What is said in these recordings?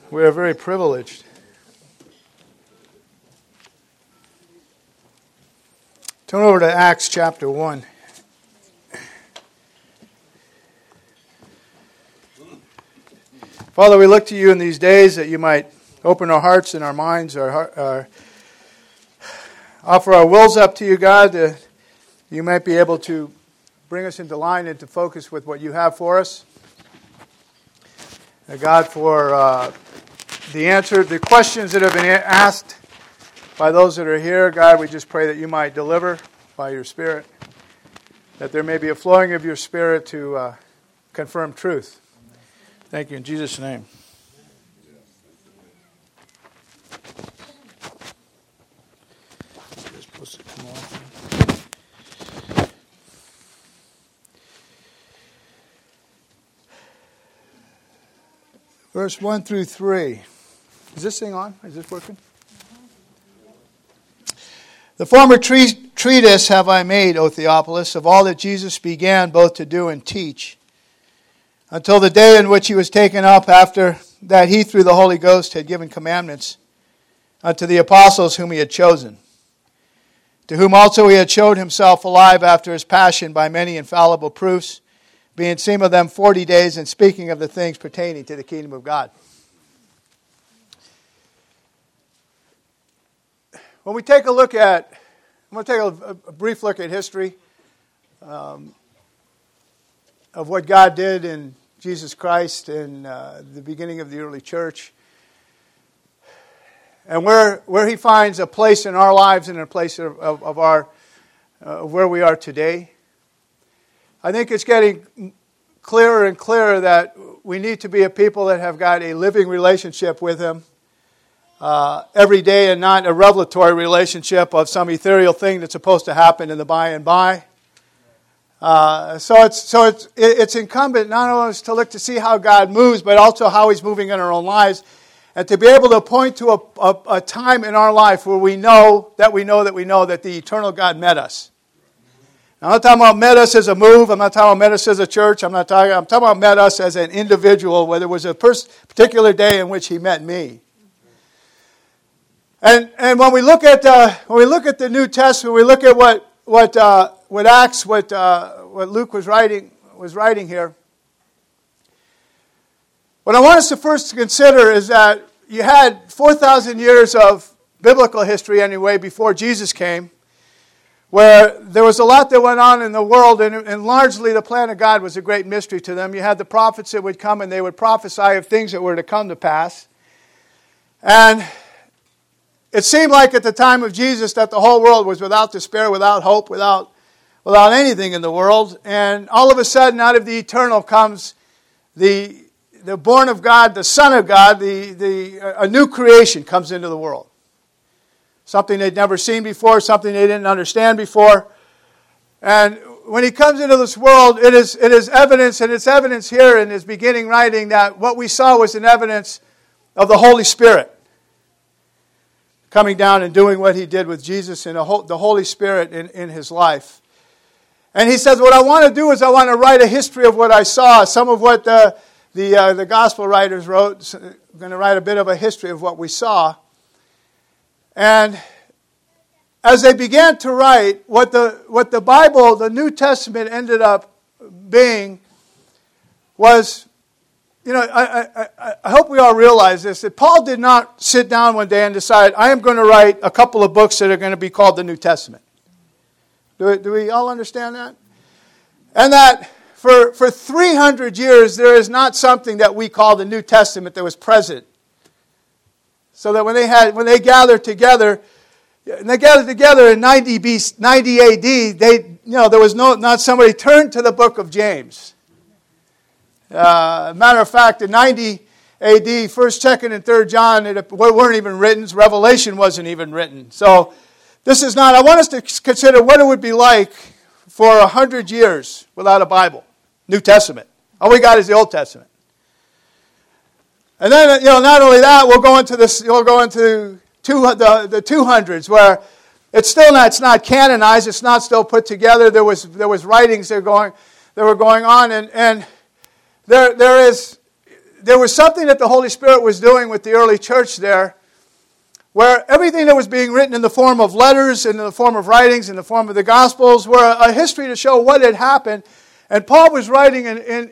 We are very privileged. Turn over to Acts chapter 1. Father, we look to you in these days that you might open our hearts and our minds, offer our wills up to you, God, that you might be able to bring us into line, into focus with what you have for us. God, for the questions that have been asked by those that are here, God, we just pray that you might deliver by your Spirit, that there may be a flowing of your Spirit to confirm truth. Thank you in Jesus' name. Verse 1 through 3. Is this thing on? Is this working? The former treatise have I made, O Theophilus, of all that Jesus began both to do and teach, until the day in which he was taken up, after that he through the Holy Ghost had given commandments unto the apostles whom he had chosen, to whom also he had showed himself alive after his passion by many infallible proofs, being seen of them 40 days, and speaking of the things pertaining to the kingdom of God. When we take a look at, I'm going to take a brief look at history of what God did in Jesus Christ in the beginning of the early church, and where he finds a place in our lives and a place of our where we are today. I think it's getting clearer and clearer that we need to be a people that have got a living relationship with him every day, and not a revelatory relationship of some ethereal thing that's supposed to happen in the by and by. So it's incumbent not only to look to see how God moves, but also how he's moving in our own lives, and to be able to point to a time in our life where we know that the eternal God met us. Now, I'm not talking about met us as a move. I'm not talking about met us as a church. I'm talking about met us as an individual, where there was a particular day in which he met me. And when we look at the New Testament, we look at what Acts, what Luke was writing here. What I want us to first consider is that you had 4,000 years of biblical history anyway before Jesus came, where there was a lot that went on in the world, and largely the plan of God was a great mystery to them. You had the prophets that would come, and they would prophesy of things that were to come to pass. And it seemed like at the time of Jesus that the whole world was without despair, without hope, without anything in the world. And all of a sudden, out of the eternal comes the born of God, the Son of God, a new creation comes into the world. Something they'd never seen before, something they didn't understand before. And when he comes into this world, it is evidence, and it's evidence here in his beginning writing, that what we saw was an evidence of the Holy Spirit coming down and doing what he did with Jesus and the Holy Spirit in his life. And he says, what I want to do is I want to write a history of what I saw. Some of what the gospel writers wrote. I'm going to write a bit of a history of what we saw. And as they began to write, what the Bible, the New Testament, ended up being was, I hope we all realize this, that Paul did not sit down one day and decide, I am going to write a couple of books that are going to be called the New Testament. Do we all understand that? And that for 300 years, there is not something that we call the New Testament that was present. So that when they gathered together, in 90 AD, there was not somebody turned to the book of James. Matter of fact, in 90 AD, 1st, 2nd, and 3rd John weren't even written. Revelation wasn't even written. So this is not. I want us to consider what it would be like for 100 years without a Bible, New Testament. All we got is the Old Testament. And then, not only that, we'll go into this. We'll go into the 200s, where it's not canonized. It's not still put together. There was writings that were going on, and there is there was something that the Holy Spirit was doing with the early church there, where everything that was being written in the form of letters, in the form of writings, in the form of the Gospels, were a history to show what had happened. And Paul was writing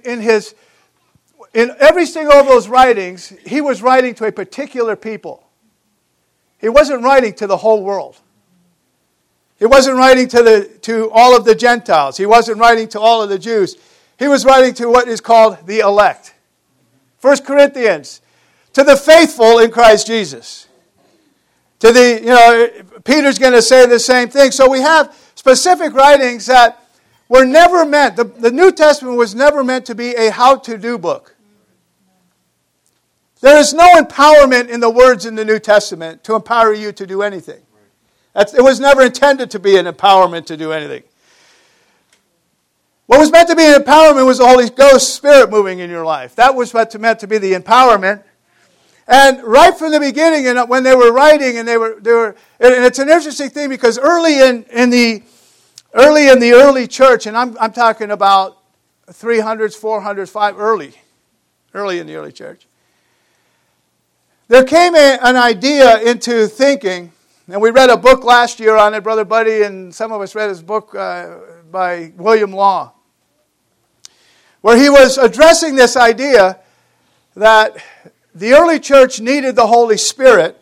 in every single of those writings, he was writing to a particular people. He wasn't writing to the whole world. He wasn't writing to all of the Gentiles. He wasn't writing to all of the Jews. He was writing to what is called the elect. 1 Corinthians, to the faithful in Christ Jesus. Peter's going to say the same thing. So we have specific writings that were never meant, the New Testament was never meant to be a how-to-do book. There is no empowerment in the words in the New Testament to empower you to do anything. It was never intended to be an empowerment to do anything. What was meant to be an empowerment was the Holy Ghost Spirit moving in your life. That was what meant to be the empowerment. And right from the beginning, and when they were writing, and and it's an interesting thing because early in the early church, and I'm talking about 300s, 400s, 500s, early in the early church, there came an idea into thinking, and we read a book last year on it, Brother Buddy, and some of us read his book by William Law, where he was addressing this idea that the early church needed the Holy Spirit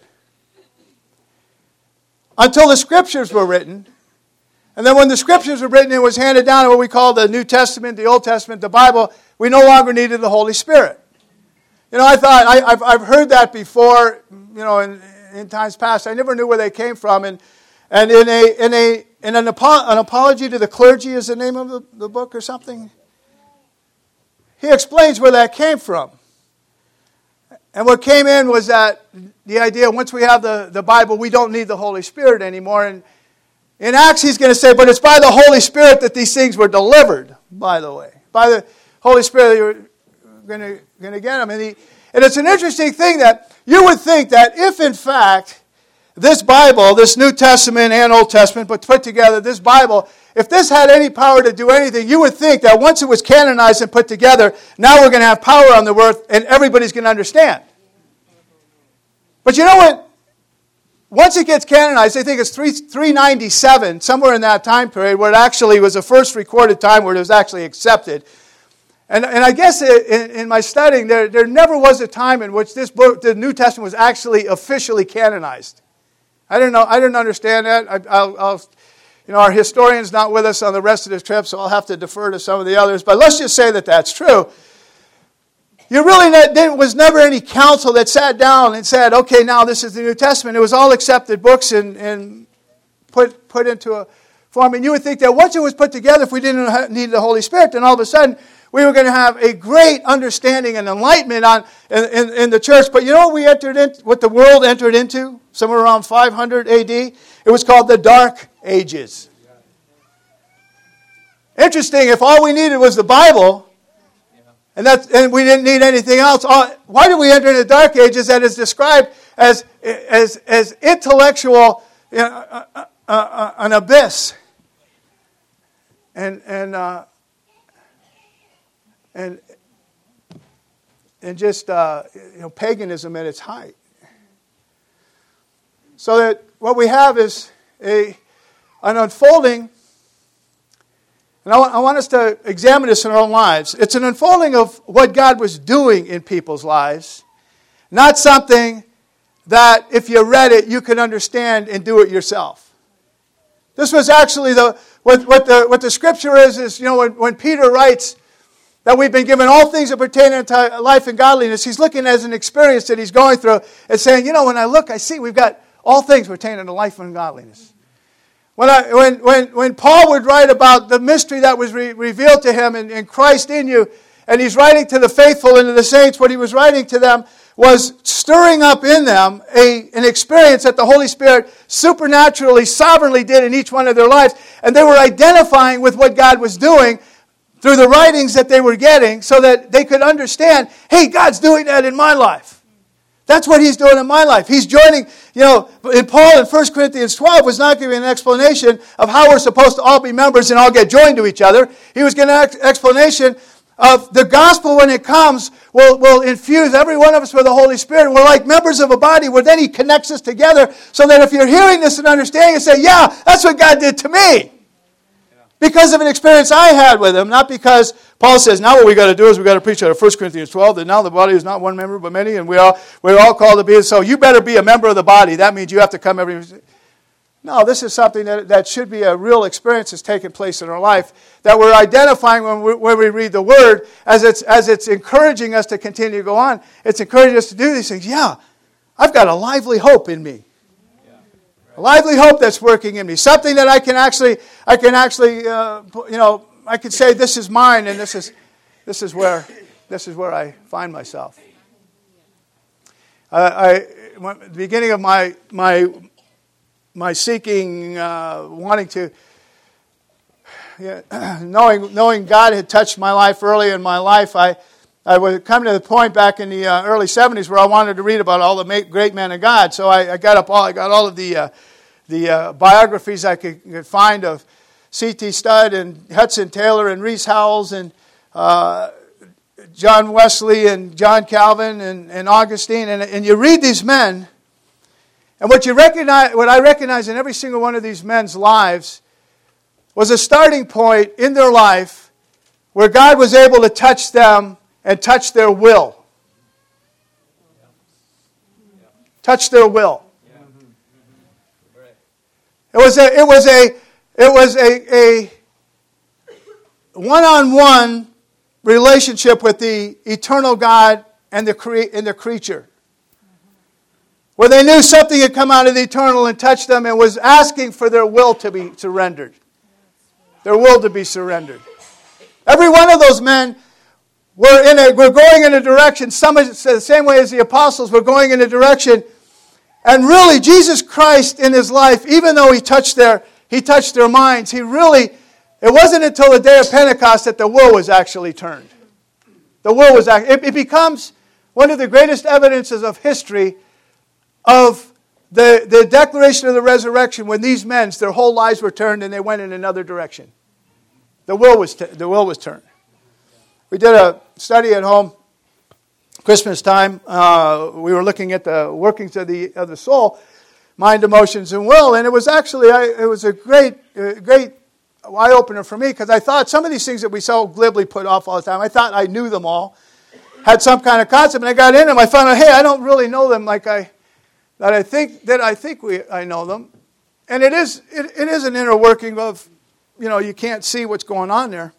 until the Scriptures were written. And then when the Scriptures were written, it was handed down in what we call the New Testament, the Old Testament, the Bible. We no longer needed the Holy Spirit. I thought, I've heard that before, in times past. I never knew where they came from. And in an apology to the clergy is the name of the book or something. He explains where that came from. And what came in was that the idea, once we have the Bible, we don't need the Holy Spirit anymore. And in Acts, he's going to say, but it's by the Holy Spirit that these things were delivered, by the way. By the Holy Spirit, you were going to get them. And it's an interesting thing that you would think that if, in fact, this Bible, this New Testament and Old Testament, but put together, this Bible, if this had any power to do anything, you would think that once it was canonized and put together, now we're going to have power on the earth and everybody's going to understand. But you know what? Once it gets canonized, I think it's 397, somewhere in that time period, where it actually was the first recorded time where it was actually accepted. And I guess in my studying, there never was a time in which this book, the New Testament, was actually officially canonized. I didn't understand that. Our historian's not with us on the rest of this trip, so I'll have to defer to some of the others. But let's just say that that's true. There was never any council that sat down and said, okay, now this is the New Testament. It was all accepted books and put into a form. And you would think that once it was put together, if we didn't need the Holy Spirit, then all of a sudden we were going to have a great understanding and enlightenment in the church. But you know what the world entered into? Somewhere around 500 AD? It was called the Dark Ages. Interesting, if all we needed was the Bible, and we didn't need anything else, why did we enter into the Dark Ages that is described as intellectual, an abyss, and just paganism at its height? So that what we have is an unfolding, and I want us to examine this in our own lives. It's an unfolding of what God was doing in people's lives, not something that if you read it, you could understand and do it yourself. This was actually what the Scripture is when Peter writes that we've been given all things that pertain unto life and godliness, he's looking at an experience that he's going through and saying, when I look, I see we've got all things pertaining to life and godliness. When Paul would write about the mystery that was revealed to him in Christ in you, and he's writing to the faithful and to the saints, what he was writing to them was stirring up in them an experience that the Holy Spirit supernaturally, sovereignly did in each one of their lives. And they were identifying with what God was doing through the writings that they were getting so that they could understand, hey, God's doing that in my life. That's what he's doing in my life. He's joining, in Paul in 1 Corinthians 12 was not giving an explanation of how we're supposed to all be members and all get joined to each other. He was giving an explanation of the gospel when it comes will infuse every one of us with the Holy Spirit. We're like members of a body where then He connects us together so that if you're hearing this and understanding it, say, yeah, that's what God did to me. Because of an experience I had with Him, not because Paul says, now what we got to do is we got to preach out of 1 Corinthians 12, that now the body is not one member but many, and we're all called to be. So you better be a member of the body. That means you have to come every... No, this is something that should be a real experience that's taking place in our life, that we're identifying when we read the Word as it's encouraging us to continue to go on. It's encouraging us to do these things. Yeah, I've got a lively hope in me. A lively hope that's working in me. Something that I can actually, I can say this is mine, and this is where I find myself. At the beginning of my seeking, wanting to, knowing God had touched my life early in my life, I would come to the point back in the early 70s where I wanted to read about all the great men of God. So I got all of the biographies I could find of C.T. Studd and Hudson Taylor and Rees Howells and John Wesley and John Calvin and Augustine. And you read these men, and what I recognize in every single one of these men's lives was a starting point in their life where God was able to touch them and touch their will. Touch their will. It was a one-on-one relationship with the eternal God and the creature, where they knew something had come out of the eternal and touched them and was asking for their will to be surrendered. Their will to be surrendered. Every one of those men were going in a direction. Some the same way as the apostles were going in a direction. And really, Jesus Christ in His life, even though He touched their minds, it wasn't until the day of Pentecost that the will was actually turned. The will was it becomes one of the greatest evidences of history of the declaration of the resurrection when these men, their whole lives were turned and they went in another direction. The will was turned. We did a study at home, Christmas time. We were looking at the workings of the soul, mind, emotions, and will, and it was actually a great eye opener for me because I thought some of these things that we so glibly put off all the time, I thought I knew them all, had some kind of concept, and I got in them. I found out, hey, I don't really know them like I think I know them, and it is an inner working of, you can't see what's going on there,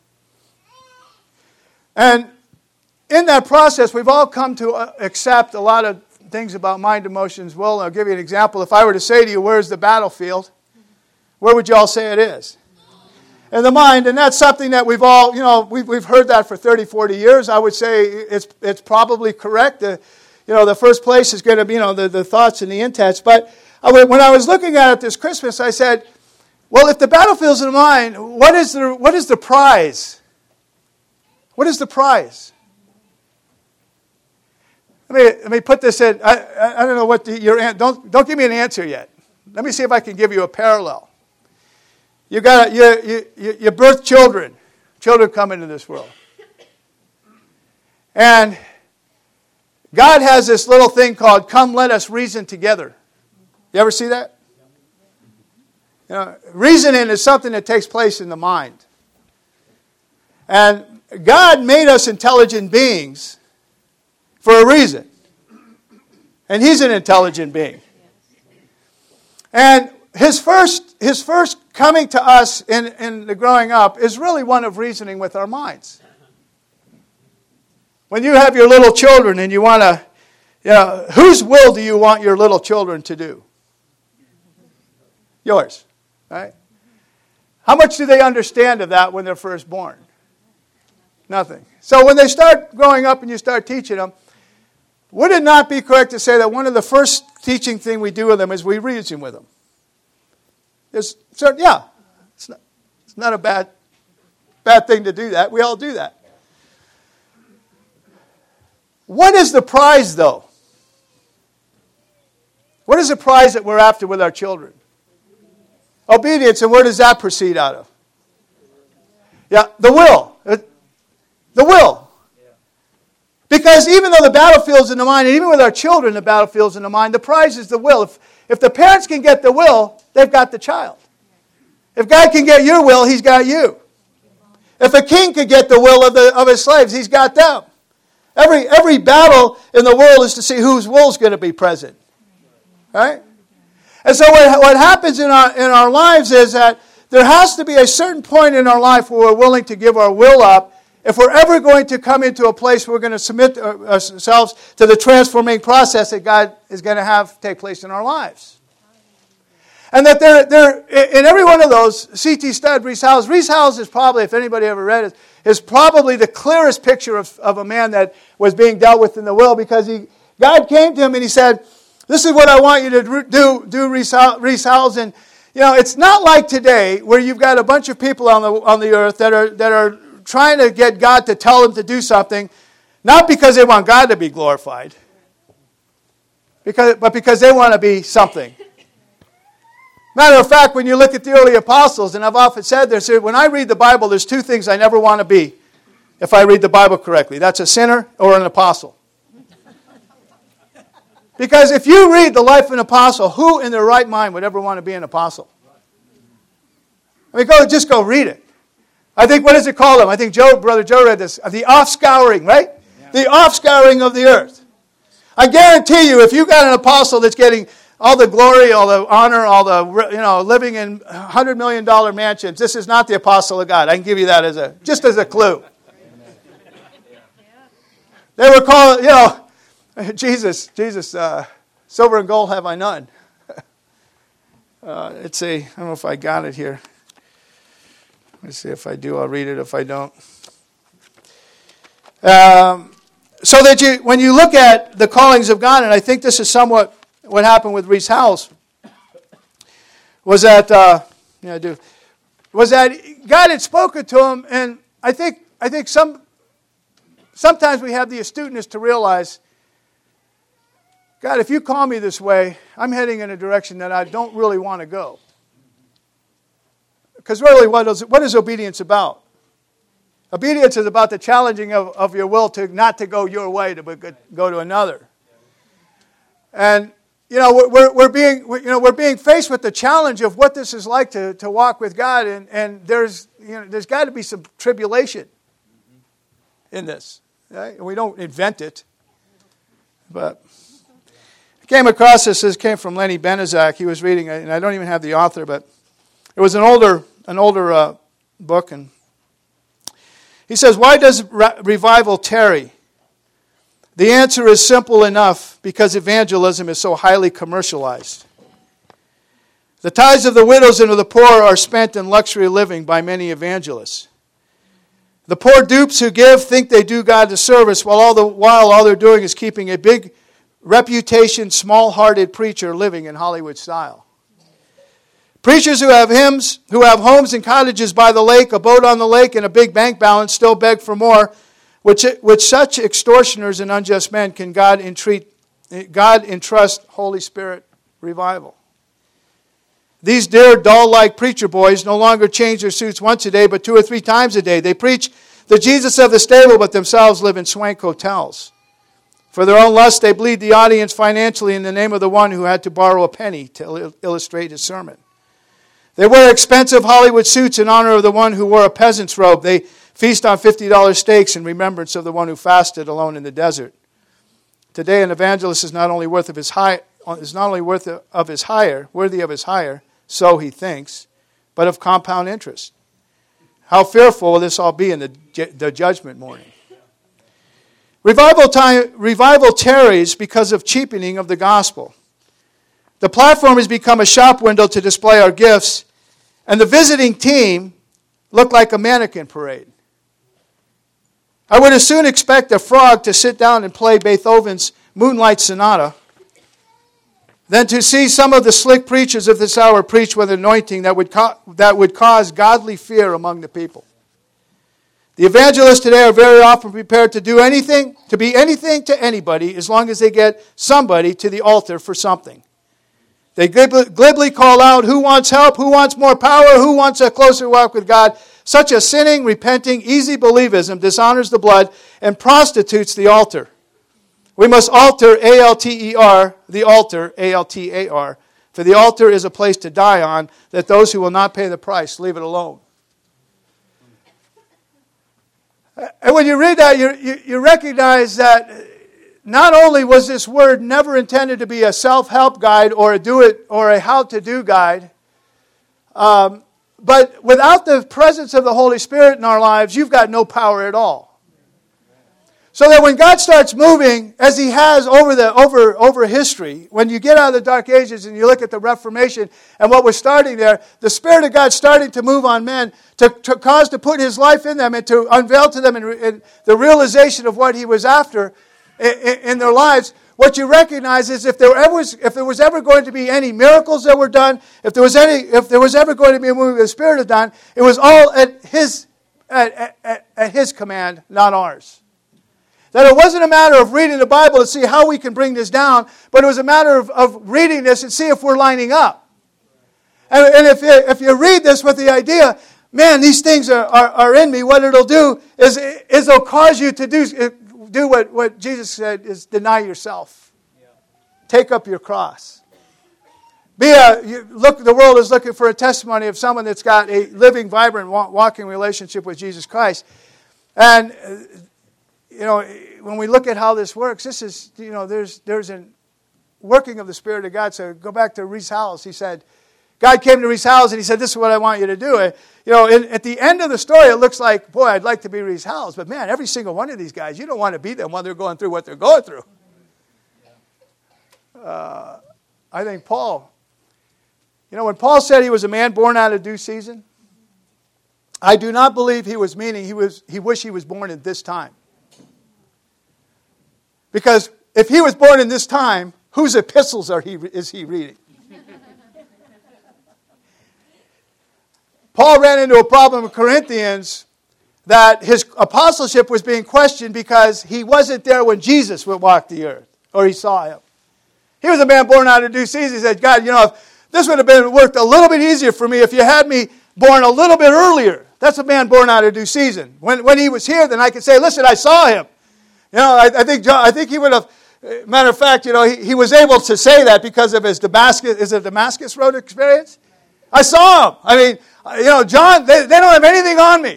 and in that process, we've all come to accept a lot of things about mind, emotions, will. I'll give you an example. If I were to say to you, where's the battlefield? Where would you all say it is? In the mind. And that's something that we've all, we've heard that for 30, 40 years. I would say it's probably correct. The first place is going to be, the thoughts and the intents. But when I was looking at it this Christmas, I said, well, if the battlefield's in the mind, what is the prize? What is the prize? Let me put this in. I don't know what don't give me an answer yet. Let me see if I can give you a parallel. You birth children. Children come into this world. And God has this little thing called "Come, let us reason together." You ever see that? Reasoning is something that takes place in the mind. And God made us intelligent beings for a reason. And He's an intelligent being. And His first coming to us in the growing up is really one of reasoning with our minds. When you have your little children and you want to, whose will do you want your little children to do? Yours, right? How much do they understand of that when they're first born? Nothing. So when they start growing up and you start teaching them, would it not be correct to say that one of the first teaching thing we do with them is we reason with them? It's not a bad thing to do that. We all do that. What is the prize, though? What is the prize that we're after with our children? Obedience, and where does that proceed out of? Yeah, the will. The will. Because even though the battlefield's in the mind, and even with our children, the battlefield's in the mind, the prize is the will. If the parents can get the will, they've got the child. If God can get your will, He's got you. If a king could get the will of his slaves, he's got them. Every battle in the world is to see whose will is going to be present. Right? And so what happens in our lives is that there has to be a certain point in our life where we're willing to give our will up if we're ever going to come into a place where we're going to submit ourselves to the transforming process that God is going to have take place in our lives. And that there in every one of those, C.T. Studd, Rees Howells is probably, if anybody ever read it, is probably the clearest picture of a man that was being dealt with in the will, because God came to him and He said, "This is what I want you to do, Rees Howells." And it's not like today where you've got a bunch of people on the earth that are trying to get God to tell them to do something, not because they want God to be glorified, but because they want to be something. Matter of fact, when you look at the early apostles, and I've often said this, when I read the Bible, there's two things I never want to be if I read the Bible correctly. That's a sinner or an apostle. Because if you read the life of an apostle, who in their right mind would ever want to be an apostle? I mean, just go read it. I think, what does it call them? I think Brother Joe read this. The offscouring, right? Yeah. The offscouring of the earth. I guarantee you, if you got an apostle that's getting all the glory, all the honor, all the, living in $100 million mansions, this is not the apostle of God. I can give you that just as a clue. They were calling, Jesus, silver and gold have I none. Let's see, I don't know if I got it here. Let's see if I do, I'll read it. If I don't. So that when you look at the callings of God, and I think this is somewhat what happened with Rees Howells, was that God had spoken to him, and I think sometimes we have the astuteness to realize, God, if you call me this way, I'm heading in a direction that I don't really want to go. Because really, what is obedience about? Obedience is about the challenging of your will not to go your way, to go to another. And we're being faced with the challenge of what this is like to walk with God, and there's got to be some tribulation in this. Right? We don't invent it, but I came across this. This came from Lenny Benezak. He was reading, and I don't even have the author, but it was an older book, and he says, "Why does revival tarry? The answer is simple enough, because evangelism is so highly commercialized. The tithes of the widows and of the poor are spent in luxury living by many evangelists. The poor dupes who give think they do God a service, while all they're doing is keeping a big reputation, small-hearted preacher living in Hollywood style. Preachers who have hymns, who have homes and cottages by the lake, a boat on the lake, and a big bank balance still beg for more. With such extortioners and unjust men can God entrust Holy Spirit revival. These dear, doll-like preacher boys no longer change their suits once a day, but 2 or 3 times a day. They preach the Jesus of the stable, but themselves live in swank hotels. For their own lust, they bleed the audience financially in the name of the one who had to borrow a penny to illustrate his sermon. They wear expensive Hollywood suits in honor of the one who wore a peasant's robe. They feast on $50 steaks in remembrance of the one who fasted alone in the desert. Today, an evangelist is not only worthy of his hire, so he thinks, but of compound interest. How fearful will this all be in the judgment morning? Revival tarries because of cheapening of the gospel. The platform has become a shop window to display our gifts, and the visiting team look like a mannequin parade. I would as soon expect a frog to sit down and play Beethoven's Moonlight Sonata than to see some of the slick preachers of this hour preach with anointing that would cause godly fear among the people. The evangelists today are very often prepared to do anything, to be anything to anybody, as long as they get somebody to the altar for something. They glibly call out, who wants help, who wants more power, who wants a closer walk with God. such as sinning, repenting, easy believism, dishonors the blood, and prostitutes the altar. We must alter, A-L-T-E-R, the altar, A-L-T-A-R, for the altar is a place to die on, that those who will not pay the price leave it alone. And when you read that, you recognize that not only was this word never intended to be a self-help guide or a how-to-do guide, but without the presence of the Holy Spirit in our lives, you've got no power at all. So that when God starts moving, as He has over history, when you get out of the Dark Ages and you look at the Reformation and what was starting there, the Spirit of God starting to move on men to cause to put His life in them and to unveil to them in the realization of what He was after in their lives. What you recognize is if there was ever going to be any miracles that were done, if there was ever going to be a move the Spirit had done, it was all at His command, not ours. That it wasn't a matter of reading the Bible to see how we can bring this down, but it was a matter of reading this and see if we're lining up. And if you read this with the idea, man, these things are in me, what it'll do is it'll cause you to do what Jesus said, is deny yourself. Yeah. Take up your cross. The world is looking for a testimony of someone that's got a living, vibrant, walking relationship with Jesus Christ. And when we look at how this works, this is, there's a working of the Spirit of God. So go back to Rees Howells. He said, God came to Rees Howells and He said, this is what I want you to do. At the end of the story, it looks like, boy, I'd like to be Rees Howells. But man, every single one of these guys, you don't want to be them while they're going through what they're going through. I think Paul, when Paul said he was a man born out of due season, I do not believe he was meaning he wished he was born at this time. Because if he was born in this time, whose epistles is he reading? Paul ran into a problem with Corinthians that his apostleship was being questioned because he wasn't there when Jesus would walk the earth, or he saw Him. He was a man born out of due season. He said, God, if this would have worked a little bit easier for me if you had me born a little bit earlier. That's a man born out of due season. When he was here, then I could say, listen, I saw Him. I think he would have, matter of fact, he was able to say that because of his Damascus Road experience. I saw Him. I mean, John, they don't have anything on me.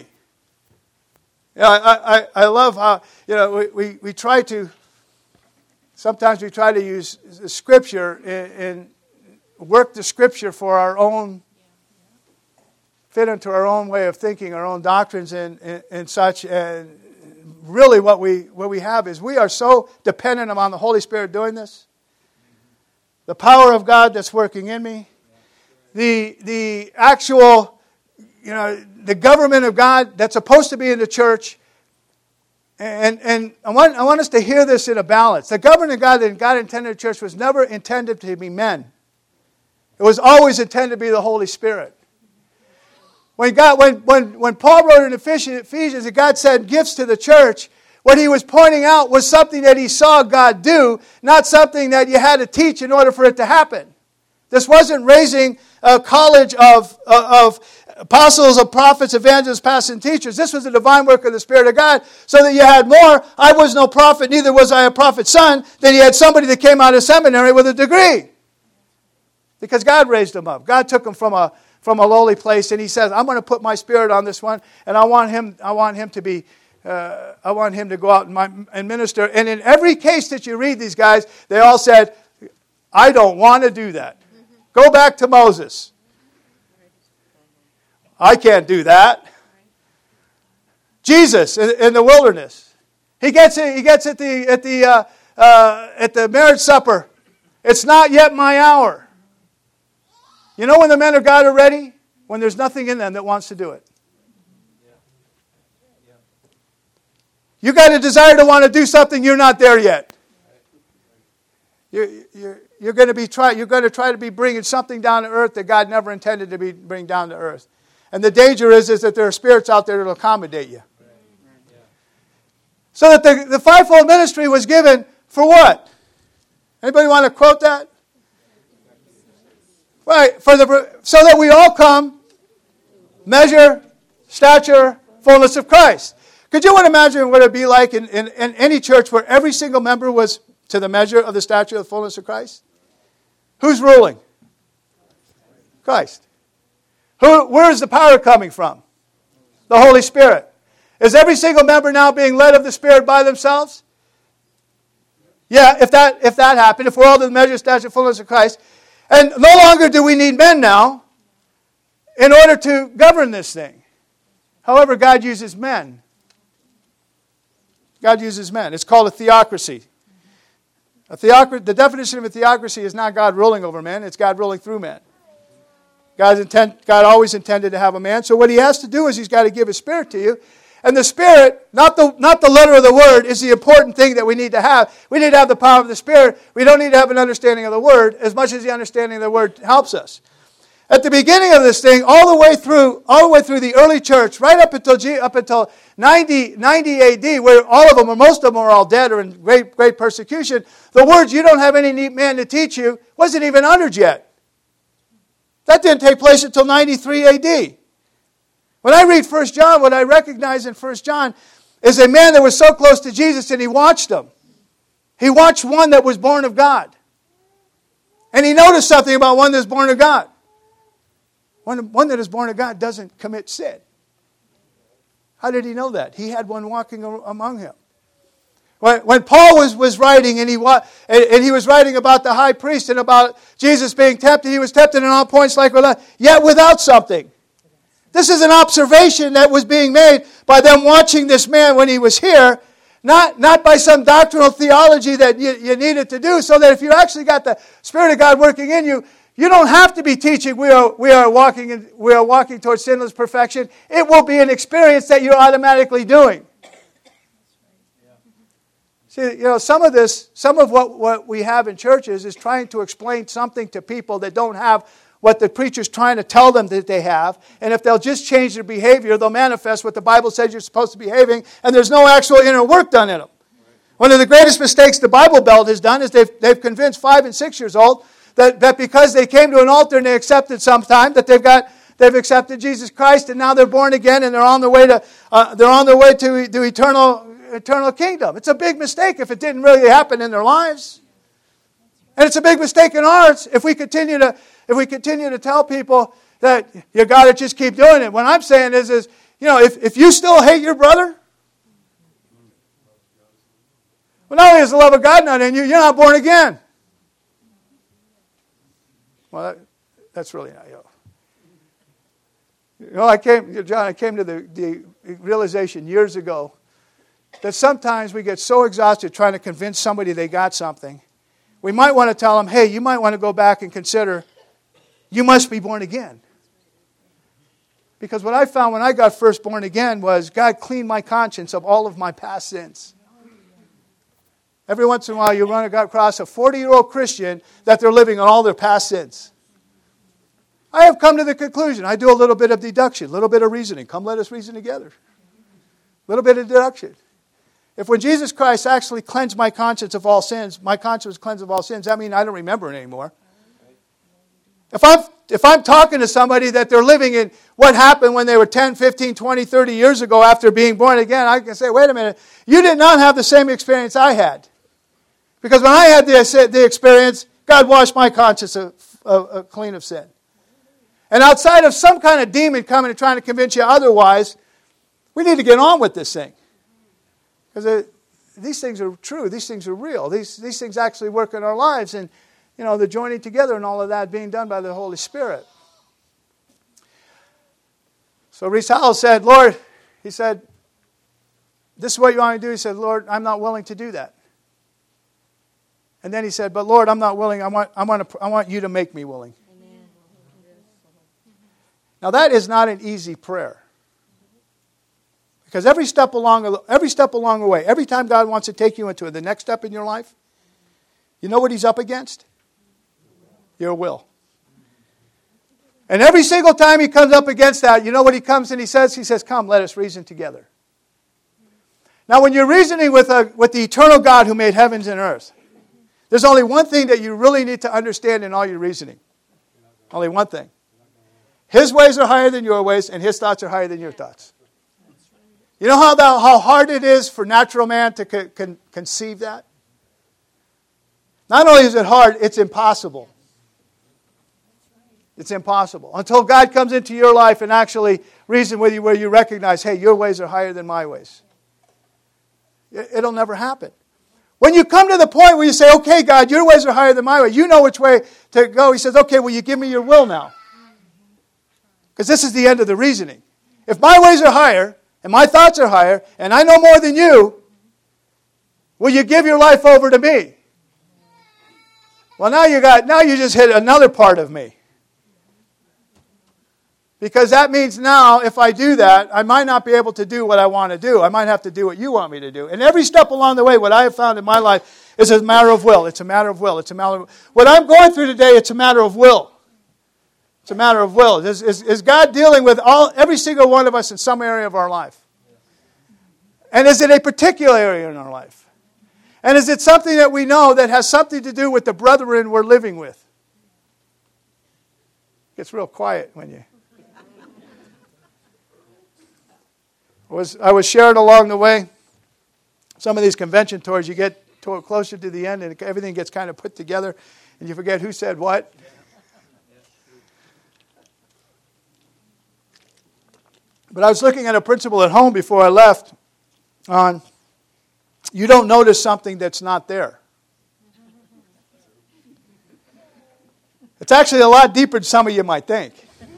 I love how, we try to, sometimes we try to use the Scripture and work the Scripture for our own, fit into our own way of thinking, our own doctrines and such, and really what we have is we are so dependent upon the Holy Spirit doing this. The power of God that's working in me. The actual, the government of God that's supposed to be in the church. And I want us to hear this in a balance. The government of God that God intended the church was never intended to be men. It was always intended to be the Holy Spirit. When Paul wrote in Ephesians that God sent gifts to the church, what he was pointing out was something that he saw God do, not something that you had to teach in order for it to happen. This wasn't raising a college of apostles, of prophets, evangelists, pastors, and teachers. This was the divine work of the Spirit of God, so that you had more. I was no prophet, neither was I a prophet's son. Then you had somebody that came out of seminary with a degree. Because God raised him up. God took him from a lowly place, and He says, I'm going to put my Spirit on this one, and I want him to go out and minister. And in every case that you read these guys, they all said, I don't want to do that. Go back to Moses. I can't do that. Jesus in the wilderness. He gets at the marriage supper. It's not yet my hour. You know when the men of God are ready? When there's nothing in them that wants to do it. You got a desire to want to do something, you're not there yet. You're going to try to be bringing something down to earth that God never intended to bring down to earth. And the danger is that there are spirits out there that will accommodate you. So that the fivefold ministry was given for what? Anybody want to quote that? Right, so that we all come, measure, stature, fullness of Christ. Could you imagine what it would be like in any church where every single member was to the measure of the stature of the fullness of Christ? Who's ruling? Christ. Where is the power coming from? The Holy Spirit. Is every single member now being led of the Spirit by themselves? Yeah, if that happened, if we're all to the measure, stature, fullness of Christ, and no longer do we need men now in order to govern this thing. However, God uses men. God uses men. It's called a theocracy. The definition of a theocracy is not God ruling over men, it's God ruling through men. God always intended to have a man, so what he has to do is he's got to give his Spirit to you. And the Spirit, not the letter of the Word, is the important thing that we need to have. We need to have the power of the Spirit. We don't need to have an understanding of the Word as much as the understanding of the Word helps us. At the beginning of this thing, all the way through the early church, right up until 90 AD, where all of them, or most of them, are all dead or in great persecution, the words, "You don't have any man to teach you," wasn't even uttered yet. That didn't take place until 93 AD. When I read 1 John, what I recognize in 1 John is a man that was so close to Jesus and he watched him. He watched one that was born of God. And he noticed something about one that's born of God. One that is born of God doesn't commit sin. How did he know that? He had one walking among him. When Paul was writing and he was writing about the high priest and about Jesus being tempted, he was tempted in all points like we're, yet without something. This is an observation that was being made by them watching this man when he was here, not by some doctrinal theology that you needed to do, so that if you actually got the Spirit of God working in you, you don't have to be teaching we are walking towards sinless perfection. It will be an experience that you're automatically doing. See, some of what we have in churches is trying to explain something to people that don't have what the preacher's trying to tell them that they have. And if they'll just change their behavior, they'll manifest what the Bible says you're supposed to be behaving, and there's no actual inner work done in them. One of the greatest mistakes the Bible Belt has done is they've convinced 5 and 6 years old that because they came to an altar and they accepted sometime that they've accepted Jesus Christ and now they're born again and they're on their way to the eternal kingdom. It's a big mistake if it didn't really happen in their lives, and it's a big mistake in ours if we continue to tell people that you got to just keep doing it. What I'm saying is if you still hate your brother, well, not only is the love of God not in you, you're not born again. Well, that's really not you. I came to the realization years ago that sometimes we get so exhausted trying to convince somebody they got something. We might want to tell them, hey, you might want to go back and consider you must be born again. Because what I found when I got first born again was God cleaned my conscience of all of my past sins. Every once in a while you run across a 40-year-old Christian that they're living on all their past sins. I have come to the conclusion. I do a little bit of deduction, a little bit of reasoning. Come, let us reason together. A little bit of deduction. If when Jesus Christ actually cleansed my conscience of all sins, my conscience was cleansed of all sins, that means I don't remember it anymore. If I'm talking to somebody that they're living in what happened when they were 10, 15, 20, 30 years ago after being born again, I can say, wait a minute, you did not have the same experience I had. Because when I had the experience, God washed my conscience clean of sin. And outside of some kind of demon coming and trying to convince you otherwise, we need to get on with this thing. Because these things are true. These things are real. These things actually work in our lives. And, the joining together and all of that being done by the Holy Spirit. So Rees Howells said, Lord, he said, this is what you want me to do. He said, Lord, I'm not willing to do that. And then he said, but Lord, I'm not willing. I want you to make me willing. Amen. Now that is not an easy prayer. Because every step along the way, every time God wants to take you into the next step in your life, you know what He's up against? Your will. And every single time He comes up against that, you know what He comes and He says? He says, come, let us reason together. Now when you're reasoning with the eternal God who made heavens and earth, there's only one thing that you really need to understand in all your reasoning. Only one thing. His ways are higher than your ways, and His thoughts are higher than your thoughts. You know how hard it is for natural man to conceive that? Not only is it hard, it's impossible. It's impossible. Until God comes into your life and actually reason with you where you recognize, hey, your ways are higher than my ways. It'll never happen. When you come to the point where you say, okay, God, your ways are higher than my way. You know which way to go. He says, okay, will you give me your will now? Because this is the end of the reasoning. If my ways are higher, and my thoughts are higher, and I know more than you, will you give your life over to me? Well, now you just hit another part of me. Because that means now, if I do that, I might not be able to do what I want to do. I might have to do what you want me to do. And every step along the way, what I have found in my life is a matter of will. It's a matter of will. It's a matter of what I'm going through today, it's a matter of will. It's a matter of will. Is God dealing with every single one of us in some area of our life? And is it a particular area in our life? And is it something that we know that has something to do with the brethren we're living with? It gets real quiet when you... I was sharing along the way, some of these convention tours, you get closer to the end and everything gets kind of put together and you forget who said what. But I was looking at a principle at home before I left on you don't notice something that's not there. It's actually a lot deeper than some of you might think.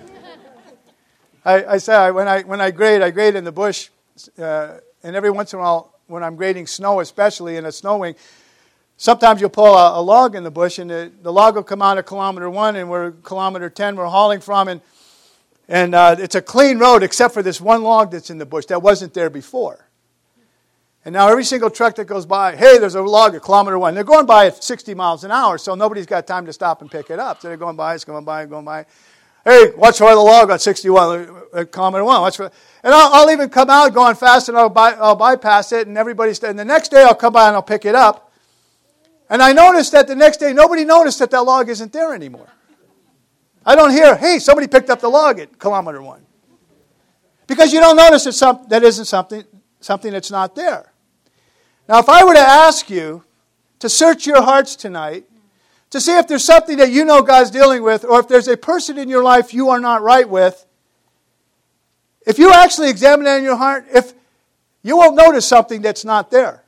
I say when I grade in the bush, and every once in a while when I'm grading snow, especially in a snow wing, sometimes you'll pull a log in the bush, and the log will come out at kilometer 1, and we're kilometer 10 we're hauling from, and it's a clean road except for this one log that's in the bush that wasn't there before. And now every single truck that goes by, hey, there's a log at kilometer 1. They're going by at 60 miles an hour, so nobody's got time to stop and pick it up. So they're going by, it's going by, going by. Hey, watch for the log on 61 at kilometer 1. Watch for, and I'll even come out going fast and I'll bypass it, and and the next day I'll come by and I'll pick it up. And I noticed that the next day nobody noticed that log isn't there anymore. I don't hear, hey, somebody picked up the log at kilometer 1. Because you don't notice that isn't something that's not there. Now, if I were to ask you to search your hearts tonight to see if there's something that you know God's dealing with, or if there's a person in your life you are not right with, if you actually examine that in your heart, you won't notice something that's not there.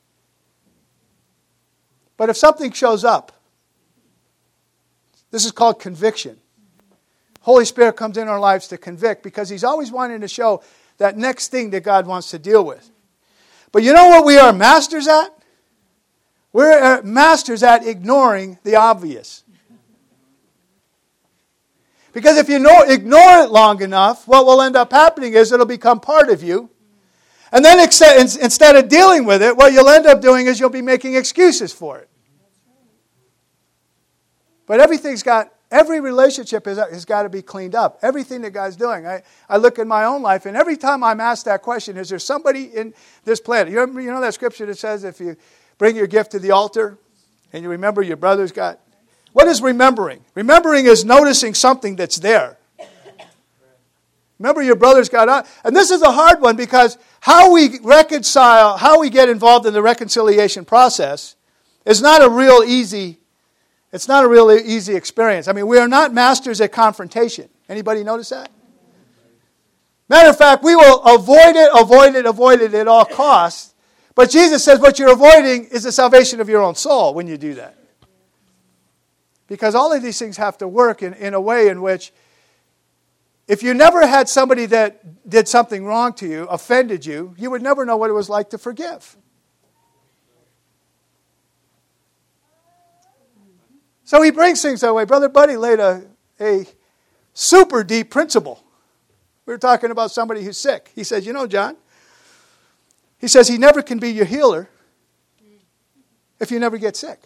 But if something shows up, this is called conviction. Holy Spirit comes in our lives to convict because He's always wanting to show that next thing that God wants to deal with. But you know what we are masters at? We're masters at ignoring the obvious. Because if you ignore it long enough, what will end up happening is it'll become part of you. And then instead of dealing with it, what you'll end up doing is you'll be making excuses for it. But every relationship has got to be cleaned up. Everything that God's doing. I look in my own life, and every time I'm asked that question, is there somebody in this planet? You know that scripture that says if you bring your gift to the altar and you remember your brother's got... What is remembering? Remembering is noticing something that's there. Remember your brother's got... And this is a hard one because how we reconcile, how we get involved in the reconciliation process is not a real easy... It's not a really easy experience. I mean, we are not masters at confrontation. Anybody notice that? Matter of fact, we will avoid it at all costs. But Jesus says what you're avoiding is the salvation of your own soul when you do that. Because all of these things have to work in a way in which if you never had somebody that did something wrong to you, offended you, you would never know what it was like to forgive. So he brings things that way. Brother Buddy laid a super deep principle. We were talking about somebody who's sick. He says, you know, John, he says he never can be your healer if you never get sick.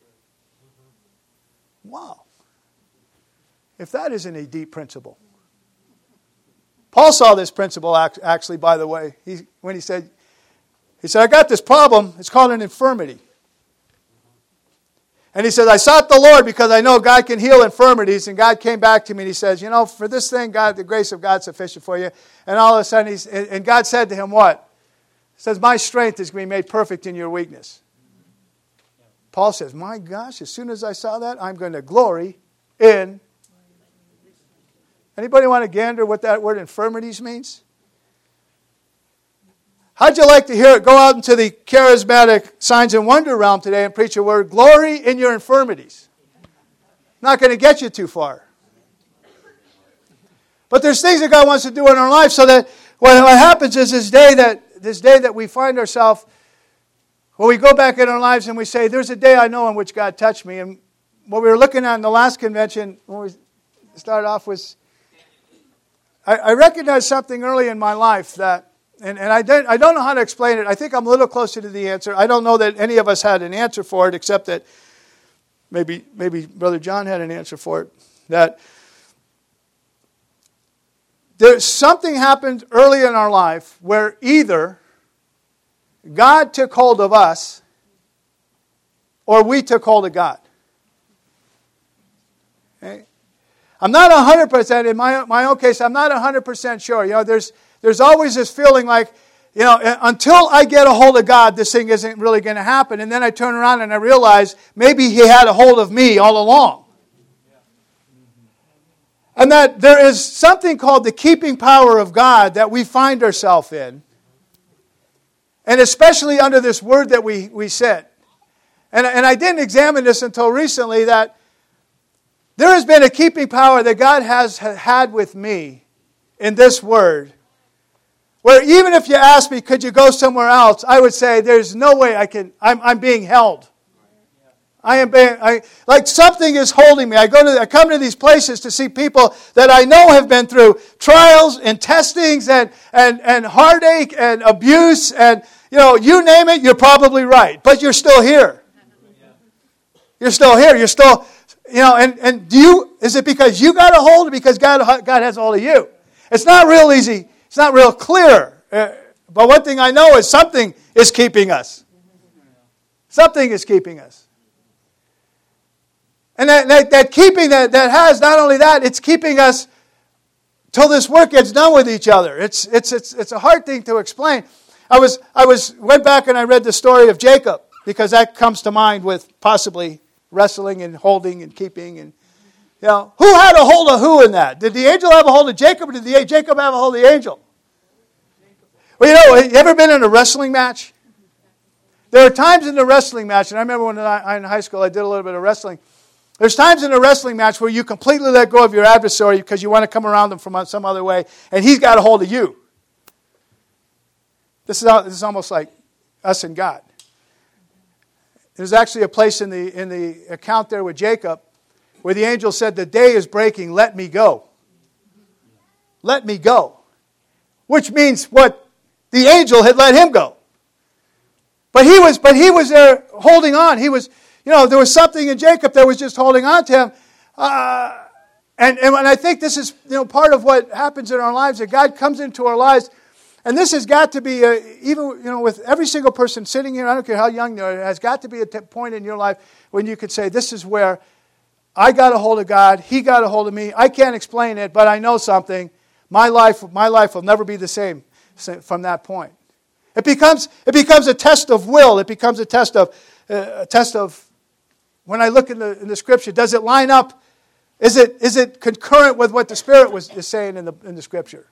Wow. If that isn't a deep principle. Paul saw this principle actually, by the way, when he said, I got this problem. It's called an infirmity. And he says, I sought the Lord because I know God can heal infirmities. And God came back to me and he says, for this thing, God, the grace of God is sufficient for you. And all of a sudden, and God said to him what? He says, my strength is going to be made perfect in your weakness. Paul says, my gosh, as soon as I saw that, I'm going to glory in. Anybody want to gander what that word infirmities means? How'd you like to hear it? Go out into the charismatic signs and wonder realm today and preach a word, glory in your infirmities. Not going to get you too far. But there's things that God wants to do in our life so that what happens is this day that we find ourselves, when we go back in our lives and we say, there's a day I know in which God touched me. And what we were looking at in the last convention, when we started off, was I recognized something early in my life that, and I don't know how to explain it. I think I'm a little closer to the answer. I don't know that any of us had an answer for it, except that maybe Brother John had an answer for it. That there's something happened early in our life where either God took hold of us or we took hold of God. Okay? I'm not 100%, in my own case, I'm not 100% sure. There's always this feeling like, until I get a hold of God, this thing isn't really going to happen. And then I turn around and I realize maybe He had a hold of me all along. And that there is something called the keeping power of God that we find ourselves in. And especially under this word that we said. And I didn't examine this until recently, that there has been a keeping power that God has had with me in this word, where even if you ask me, could you go somewhere else, I would say, there's no way I can. I'm being held. Like something is holding me. I come to these places to see people that I know have been through trials and testings and heartache and abuse and you name it, you're probably right, but you're still here. You're still here. You're still. And is it because you got a hold or because God has a hold of you? It's not real easy. It's not real clear. But one thing I know is something is keeping us. Something is keeping us. And that keeping that has not only that, it's keeping us till this work gets done with each other. It's a hard thing to explain. I went back and I read the story of Jacob because that comes to mind with possibly wrestling and holding and keeping and who had a hold of who in that? Did the angel have a hold of Jacob or did Jacob have a hold of the angel? Well, you ever been in a wrestling match? There are times in the wrestling match, and I remember when in high school I did a little bit of wrestling. There's times in a wrestling match where you completely let go of your adversary because you want to come around them from some other way, and he's got a hold of you. This is almost like us and God. There's actually a place in the account there with Jacob where the angel said, the day is breaking, let me go. Let me go. Which means what the angel had let him go. But he was there holding on. He was, there was something in Jacob that was just holding on to him. And I think this is, part of what happens in our lives, that God comes into our lives. And this has got to be, even with every single person sitting here, I don't care how young they are, it has got to be a point in your life when you could say, this is where I got a hold of God, He got a hold of me. I can't explain it, but I know something. My life will never be the same from that point. It becomes a test of will. It becomes a test of when I look in the Scripture, does it line up? Is it concurrent with what the Spirit is saying in the Scripture?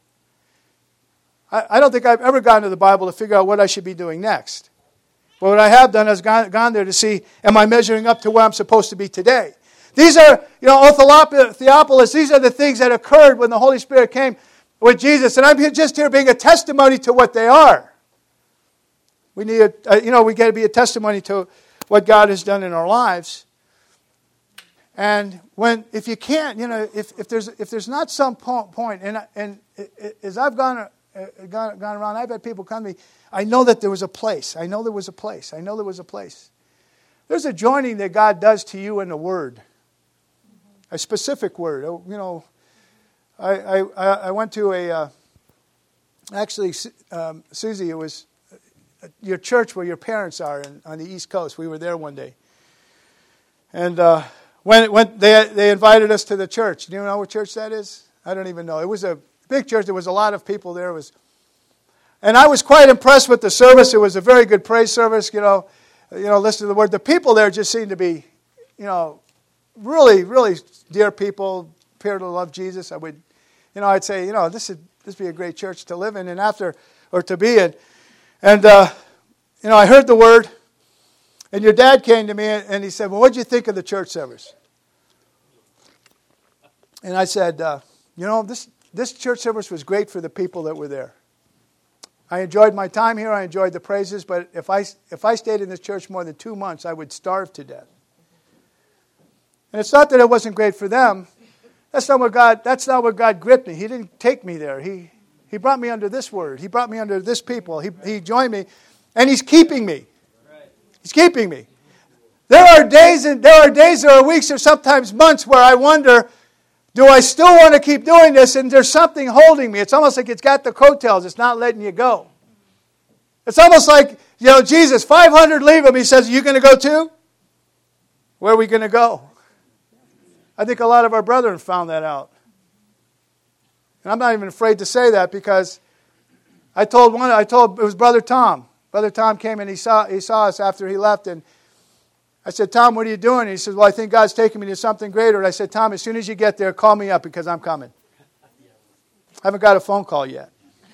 I don't think I've ever gone to the Bible to figure out what I should be doing next. But what I have done is gone there to see, am I measuring up to where I'm supposed to be today? These are, Theophilus, these are the things that occurred when the Holy Spirit came with Jesus. And I'm just here being a testimony to what they are. We need, we got to be a testimony to what God has done in our lives. And if you can't, if there's not some point, and as I've gone around, I've had people come to me, I know that there was a place. I know there was a place. I know there was a place. There's a joining that God does to you in the Word. A specific word. I went to Susie, it was your church where your parents are on the East Coast. We were there one day. And when they invited us to the church. Do you know what church that is? I don't even know. It was a big church. There was a lot of people there. And I was quite impressed with the service. It was a very good praise service. Listen to the word. The people there just seemed to be, really, really dear people, appear to love Jesus. I'd say, this would be a great church to live in or to be in. And I heard the word. And your dad came to me and he said, well, what did you think of the church service? And I said, this church service was great for the people that were there. I enjoyed my time here. I enjoyed the praises. But if I stayed in this church more than 2 months, I would starve to death. And it's not that it wasn't great for them. That's not what God gripped me. He didn't take me there. He brought me under this word. He brought me under this people. He joined me. And He's keeping me. He's keeping me. There are days, there are weeks, or sometimes months where I wonder, do I still want to keep doing this? And there's something holding me. It's almost like it's got the coattails. It's not letting you go. It's almost like, Jesus, 500 leave him. He says, are you going to go too? Where are we going to go? I think a lot of our brethren found that out. And I'm not even afraid to say that because it was Brother Tom. Brother Tom came and he saw us after he left, and I said, Tom, what are you doing? And he said, well, I think God's taking me to something greater. And I said, Tom, as soon as you get there, call me up because I'm coming. I haven't got a phone call yet.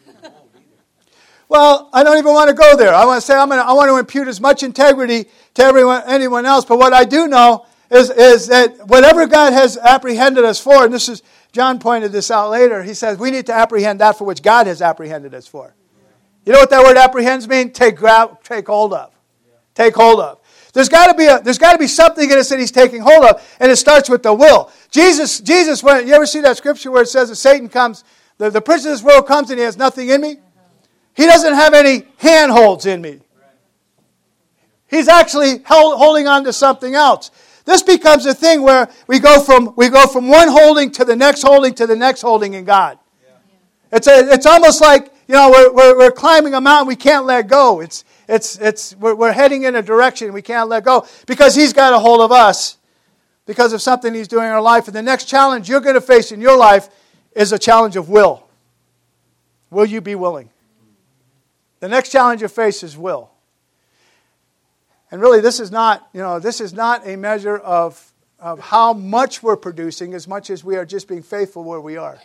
Well, I don't even want to go there. I want to say I want to impute as much integrity to anyone else. But what I do know is that whatever God has apprehended us for, and John pointed this out later, he says we need to apprehend that for which God has apprehended us for. You know what that word apprehends means? Take hold of. Take hold of. There's got to be something in us that He's taking hold of, and it starts with the will. Jesus, when you ever see that scripture where it says that Satan comes, the prince of this world comes and he has nothing in me? He doesn't have any handholds in me. He's actually holding on to something else. This becomes a thing where we go from one holding to the next holding to the next holding in God. It's almost like we're climbing a mountain we can't let go. We're heading in a direction we can't let go because He's got a hold of us because of something He's doing in our life. And the next challenge you're going to face in your life is a challenge of will. Will you be willing? The next challenge you face is will. And really, this is not a measure of how much we're producing as much as we are just being faithful where we are.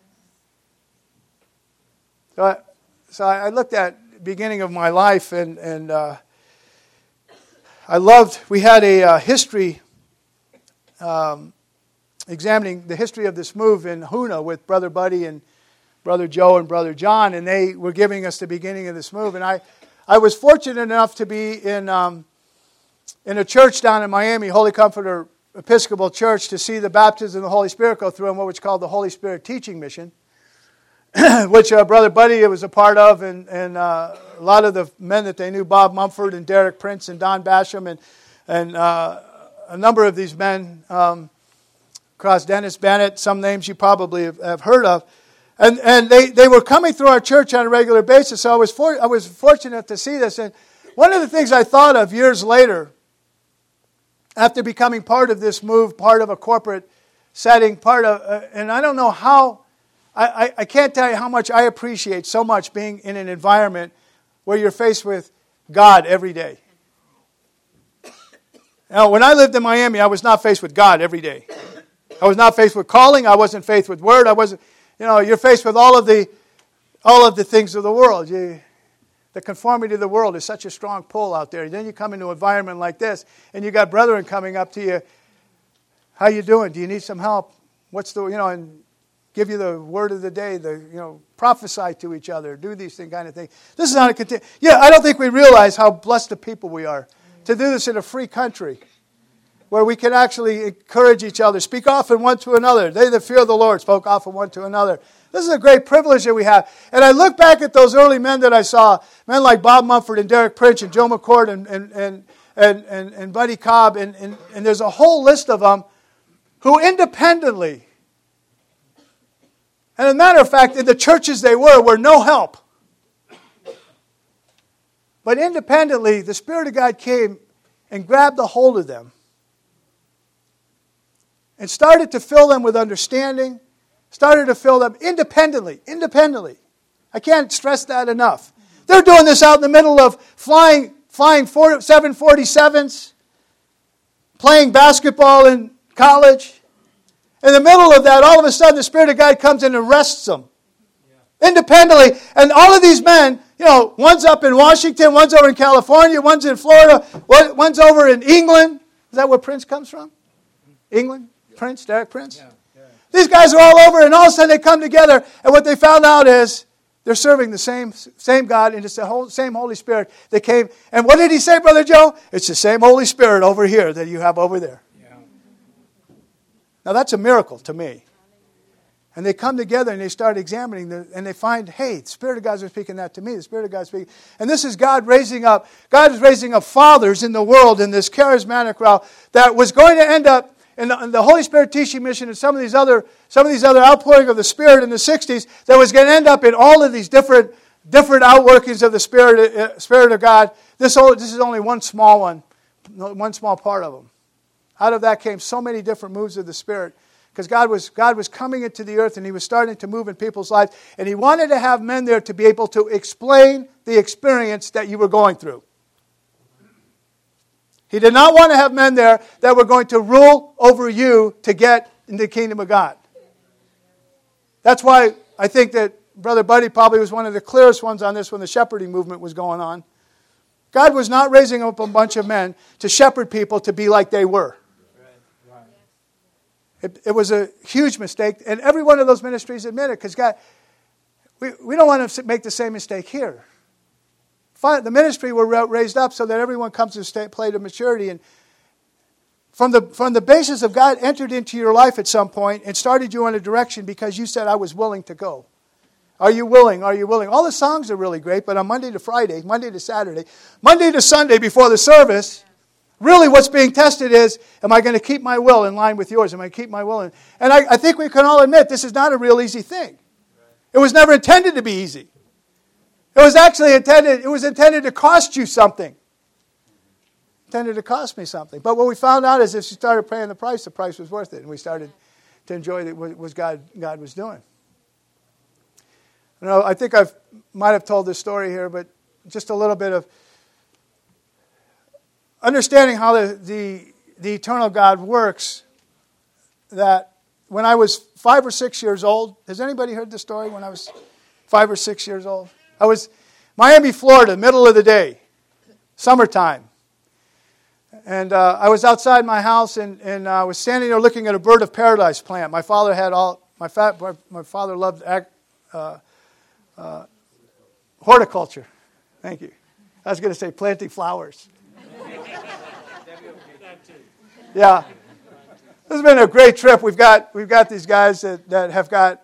So I looked at the beginning of my life, and we had a history, examining the history of this move in Hoonah with Brother Buddy and Brother Joe and Brother John, and they were giving us the beginning of this move. And I was fortunate enough to be in a church down in Miami, Holy Comforter Episcopal Church, to see the baptism of the Holy Spirit go through in what was called the Holy Spirit Teaching Mission. Which Brother Buddy was a part of, and a lot of the men that they knew, Bob Mumford and Derek Prince and Don Basham, and a number of these men, across Dennis Bennett, some names you probably have heard of, and they were coming through our church on a regular basis. So I was fortunate to see this, and one of the things I thought of years later, after becoming part of this move, part of a corporate setting, and I don't know how. I can't tell you how much I appreciate so much being in an environment where you're faced with God every day. Now, when I lived in Miami, I was not faced with God every day. I was not faced with calling. I wasn't faced with word. I wasn't. You're faced with all of the things of the world. The conformity to the world is such a strong pull out there. Then you come into an environment like this, and you got brethren coming up to you. How you doing? Do you need some help? And give you the word of the day, prophesy to each other, do these kind of things. This is not a continue. I don't think we realize how blessed the people we are to do this in a free country where we can actually encourage each other, speak often one to another. They that fear the Lord spoke often one to another. This is a great privilege that we have. And I look back at those early men that I saw, men like Bob Mumford and Derek Prince and Joe McCord and Buddy Cobb, and there's a whole list of them who independently, and as a matter of fact, in the churches they were no help. But independently, the Spirit of God came and grabbed a hold of them and started to fill them with understanding, started to fill them independently. I can't stress that enough. They're doing this out in the middle of flying 747s, playing basketball in college. In the middle of that, all of a sudden, the Spirit of God comes in and arrests them. Independently. And all of these men, one's up in Washington, one's over in California, one's in Florida, one's over in England. Is that where Prince comes from? England? Prince? Derek Prince? Yeah. These guys are all over, and all of a sudden they come together, and what they found out is they're serving the same God, and it's the same Holy Spirit that came. And what did he say, Brother Joe? It's the same Holy Spirit over here that you have over there. Yeah. Now that's a miracle to me. And they come together and they start examining, and they find, hey, the Spirit of God is speaking that to me. The Spirit of God is speaking. And this is God raising up. God is raising up fathers in the world in this charismatic route that was going to end up in the Holy Spirit teaching mission and some of these other outpouring of the Spirit in the 60s that was going to end up in all of these different outworkings of the Spirit of God. This is only one small part of them. Out of that came so many different moves of the Spirit. Because God was coming into the earth and He was starting to move in people's lives. And He wanted to have men there to be able to explain the experience that you were going through. He did not want to have men there that were going to rule over you to get in the kingdom of God. That's why I think that Brother Buddy probably was one of the clearest ones on this when the shepherding movement was going on. God was not raising up a bunch of men to shepherd people to be like they were. It was a huge mistake, and every one of those ministries admitted it, because God, we don't want to make the same mistake here. The ministry were raised up so that everyone comes to a place of maturity, and from the basis of God entered into your life at some point and started you in a direction because you said, I was willing to go. Are you willing? Are you willing? All the songs are really great, but on Monday to Friday, Monday to Saturday, Monday to Sunday before the service, really what's being tested is, am I going to keep my will in line with yours? Am I going to keep my will in? And I think we can all admit this is not a real easy thing. It was never intended to be easy. It was actually intended to cost you something. Intended to cost me something. But what we found out is if you started paying the price was worth it. And we started to enjoy what God was doing. I think I might have told this story here, but just a little bit of understanding how the eternal God works, that when I was 5 or 6 years old, has anybody heard the story when I was 5 or 6 years old? I was Miami, Florida, middle of the day, summertime. And I was outside my house and I was standing there looking at a bird of paradise plant. My father loved horticulture. Thank you. I was going to say planting flowers. Yeah, this has been a great trip. We've got these guys that have got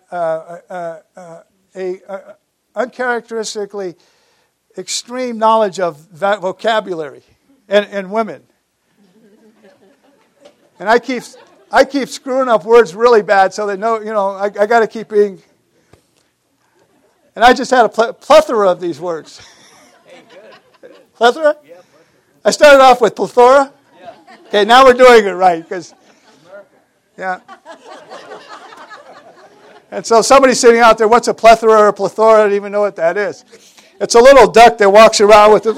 a uncharacteristically extreme knowledge of vocabulary and women, and I keep screwing up words really bad so that I got to keep being. And I just had a plethora of these words. Hey, good. Plethora? Yeah, plethora. I started off with plethora. Yeah. Okay, now we're doing it right. Yeah. And so somebody's sitting out there, what's a plethora or a plethora? I don't even know what that is. It's a little duck that walks around with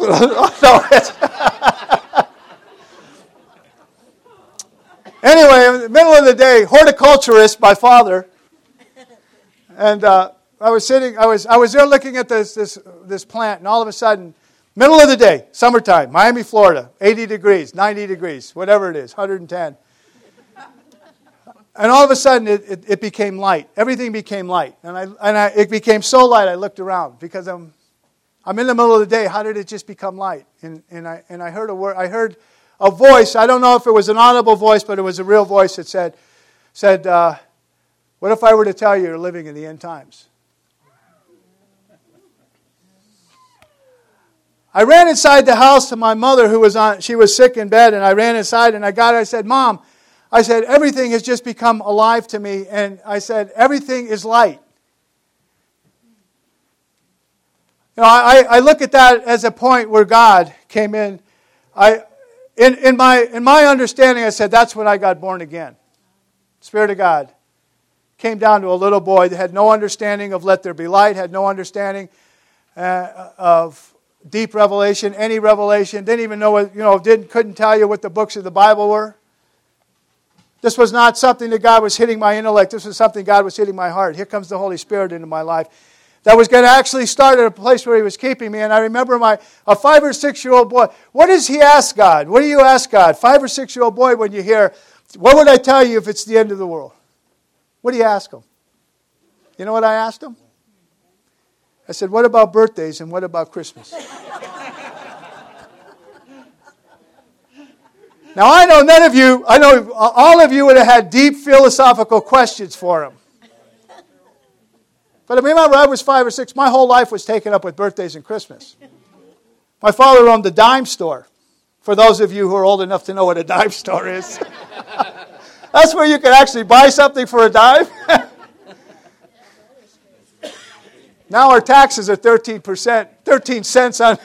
Anyway, in the middle of the day, horticulturist, my father, and I was there looking at this plant, and all of a sudden, middle of the day, summertime, Miami, Florida, 80 degrees, 90 degrees, whatever it is, 110. And all of a sudden, it became light. Everything became light, and it became so light. I looked around because I'm in the middle of the day. How did it just become light? And I heard a word. I heard a voice. I don't know if it was an audible voice, but it was a real voice that said, "What if I were to tell you you're living in the end times?" I ran inside the house to my mother she was sick in bed, and I ran inside and I said, "Mom," I said, "everything has just become alive to me." And I said, "Everything is light." I look at that as a point where God came in. In my understanding, I said, that's when I got born again. Spirit of God came down to a little boy that had no understanding of let there be light, had no understanding of deep revelation, any revelation, didn't even know what, couldn't tell you what the books of the Bible were. This was not something that God was hitting my intellect. This was something God was hitting my heart. Here comes the Holy Spirit into my life. That was going to actually start at a place where He was keeping me. And I remember a 5 or 6 year old boy. What does he ask God? What do you ask God? 5 or 6 year old boy, when you hear, what would I tell you if it's the end of the world? What do you ask him? You know what I asked him? I said, what about birthdays and what about Christmas? Now I know all of you would have had deep philosophical questions for him. But I remember I was 5 or 6. My whole life was taken up with birthdays and Christmas. My father owned the dime store. For those of you who are old enough to know what a dime store is. That's where you can actually buy something for a dime. Now our taxes are 13%, 13 cents on,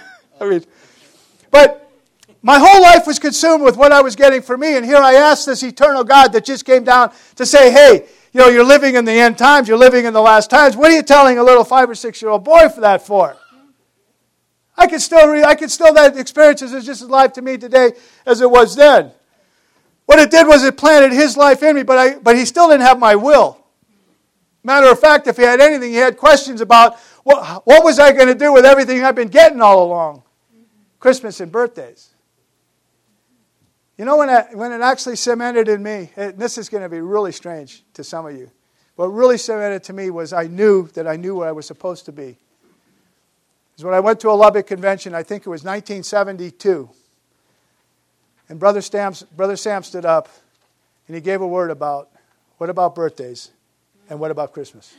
but my whole life was consumed with what I was getting for me. And here I asked this eternal God that just came down to say, hey, you're living in the end times. You're living in the last times. What are you telling a little 5 or 6 year old boy for that for? I could still that experience is just as alive to me today as it was then. What it did was it planted His life in me, but He still didn't have my will. Matter of fact, if He had anything, He had questions about what was I going to do with everything I've been getting all along? Christmas and birthdays. You know, when it actually cemented in me, this is going to be really strange to some of you. What really cemented to me was I knew where I was supposed to be. Because when I went to a Lubbock convention, I think it was 1972, and Brother Sam stood up, and he gave a word about, what about birthdays, and what about Christmas?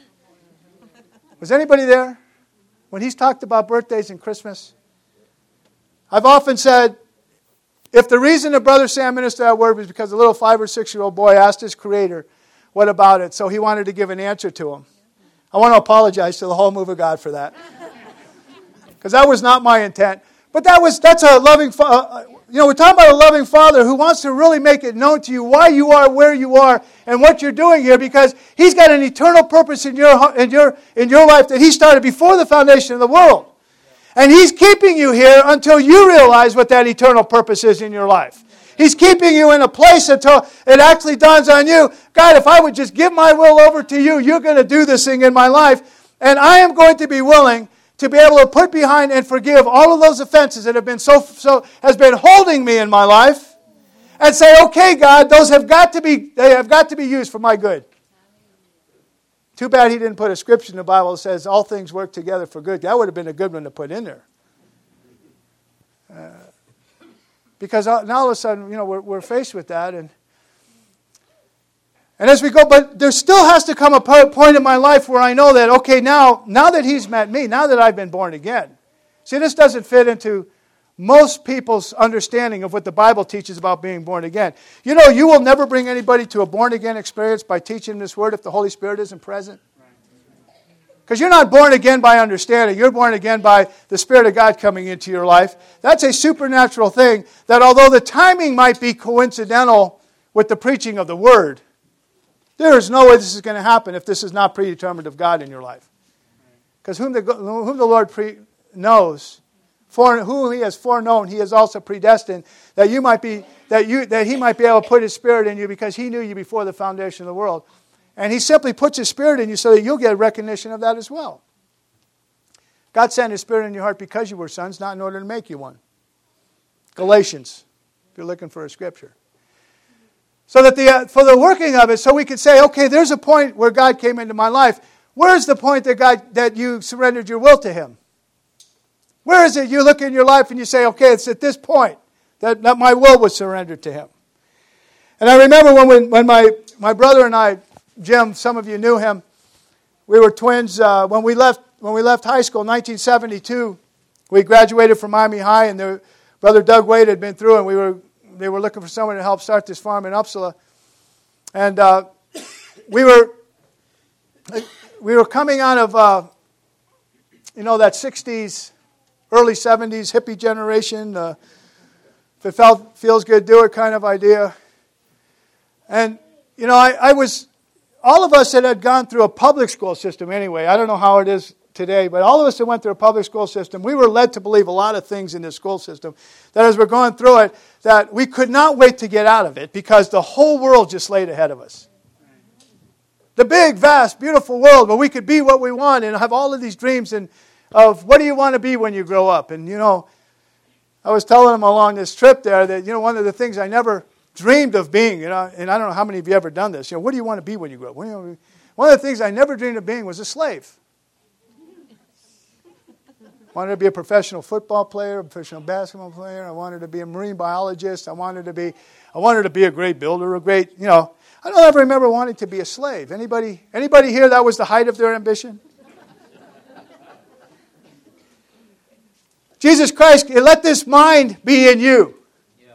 Was anybody there when he's talked about birthdays and Christmas? I've often said, if the reason that Brother Sam ministered that word was because a little 5 or 6 year old boy asked his Creator, what about it? So he wanted to give an answer to him. I want to apologize to the whole move of God for that. Because that was not my intent. But that's a loving Father. We're talking about a loving Father who wants to really make it known to you why you are where you are and what you're doing here, because He's got an eternal purpose in your life that He started before the foundation of the world. And He's keeping you here until you realize what that eternal purpose is in your life. He's keeping you in a place until it actually dawns on you, God, if I would just give my will over to you, you're going to do this thing in my life. And I am going to be willing to be able to put behind and forgive all of those offenses that have been has been holding me in my life, and say, okay, God, they have got to be used for my good. Too bad He didn't put a scripture in the Bible that says all things work together for good. That would have been a good one to put in there. Because now all of a sudden, we're faced with that, and as we go, but there still has to come a point in my life where I know that, okay, now that He's met me, now that I've been born again. See, this doesn't fit into most people's understanding of what the Bible teaches about being born again. You will never bring anybody to a born again experience by teaching this word if the Holy Spirit isn't present. Because you're not born again by understanding. You're born again by the Spirit of God coming into your life. That's a supernatural thing that, although the timing might be coincidental with the preaching of the word, there is no way this is going to happen if this is not predetermined of God in your life. Because whom the Lord knows, who He has foreknown, He has also predestined that He might be able to put His Spirit in you, because He knew you before the foundation of the world. And He simply puts His Spirit in you so that you'll get recognition of that as well. God sent His Spirit in your heart because you were sons, not in order to make you one. Galatians, if you're looking for a scripture. So that for the working of it, so we could say, okay, there's a point where God came into my life. Where's the point that you surrendered your will to Him? Where is it you look in your life and you say, okay, it's at this point that my will was surrendered to Him? And I remember when my brother and I, Jim, some of you knew him, we were twins. When we left high school in 1972, we graduated from Miami High, and Brother Doug Wade had been through, and they were looking for someone to help start this farm in Uppsala. And we were coming out of that 60s, early 70s hippie generation. If it feels good, do it kind of idea. And all of us that had gone through a public school system anyway, I don't know how it is today, but all of us that went through a public school system, we were led to believe a lot of things in this school system, that as we're going through it, that we could not wait to get out of it because the whole world just laid ahead of us. The big, vast, beautiful world where we could be what we want and have all of these dreams of what do you want to be when you grow up. And, I was telling them along this trip there that, one of the things I never dreamed of being, and I don't know how many of you ever done this, what do you want to be when you grow up? One of the things I never dreamed of being was a slave. I wanted to be a professional football player, a professional basketball player. I wanted to be a marine biologist. I wanted to be a great builder, I don't ever remember wanting to be a slave. Anybody here that was the height of their ambition? Jesus Christ, let this mind be in you. Yeah.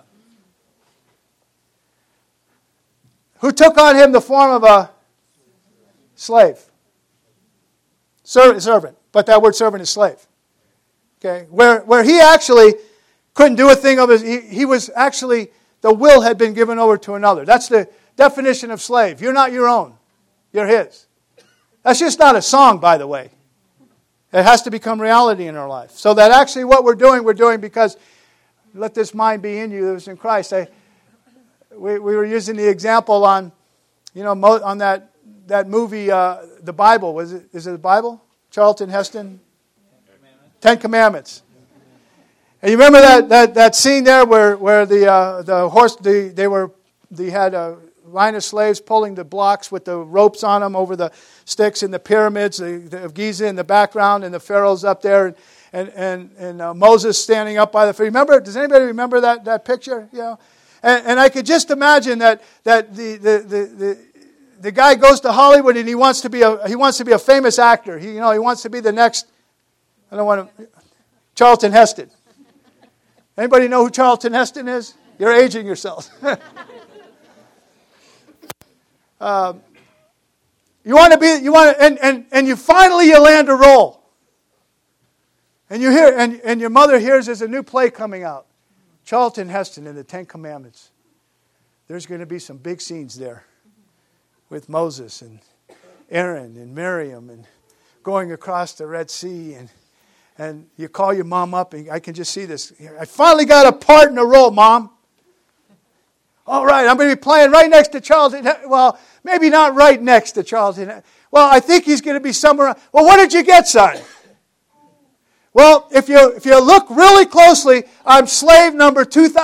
Who took on him the form of a slave. Servant. But that word servant is slave. Okay. Where he actually couldn't do a thing of his, he was actually, the will had been given over to another. That's the definition of slave. You're not your own. You're his. That's just not a song, by the way. It has to become reality in our life. So that actually what we're doing because let this mind be in you that was in Christ. We were using the example on, on that movie, The Bible. Is it the Bible? Charlton Heston? Ten Commandments. And you remember that scene there where the horse, they had a line of slaves pulling the blocks with the ropes on them over the sticks in the pyramids of Giza in the background, and the Pharaoh's up there, and Moses standing up by the. Remember? Does anybody remember that picture? And I could just imagine that the guy goes to Hollywood and he wants to be a famous actor. He wants to be the next. Charlton Heston. Anybody know who Charlton Heston is? You're aging yourself. You finally land a role. And you hear, and your mother hears there's a new play coming out. Charlton Heston and the Ten Commandments. There's going to be some big scenes there with Moses and Aaron and Miriam and going across the Red Sea, and you call your mom up, and I can just see this. I finally got a part in a role, Mom. All right, I'm going to be playing right next to Charlton. Well, maybe not right next to Charlton. Well, I think he's going to be somewhere. Well, what did you get, son? Well, if you look really closely, I'm slave number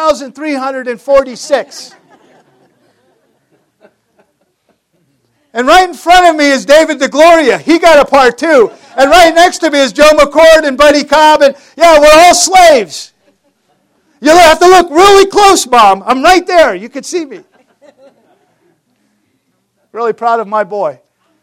2,346. And right in front of me is David DeGloria. He got a part too. And right next to me is Joe McCord and Buddy Cobb. And we're all slaves. You'll have to look really close, Mom. I'm right there. You can see me. Really proud of my boy.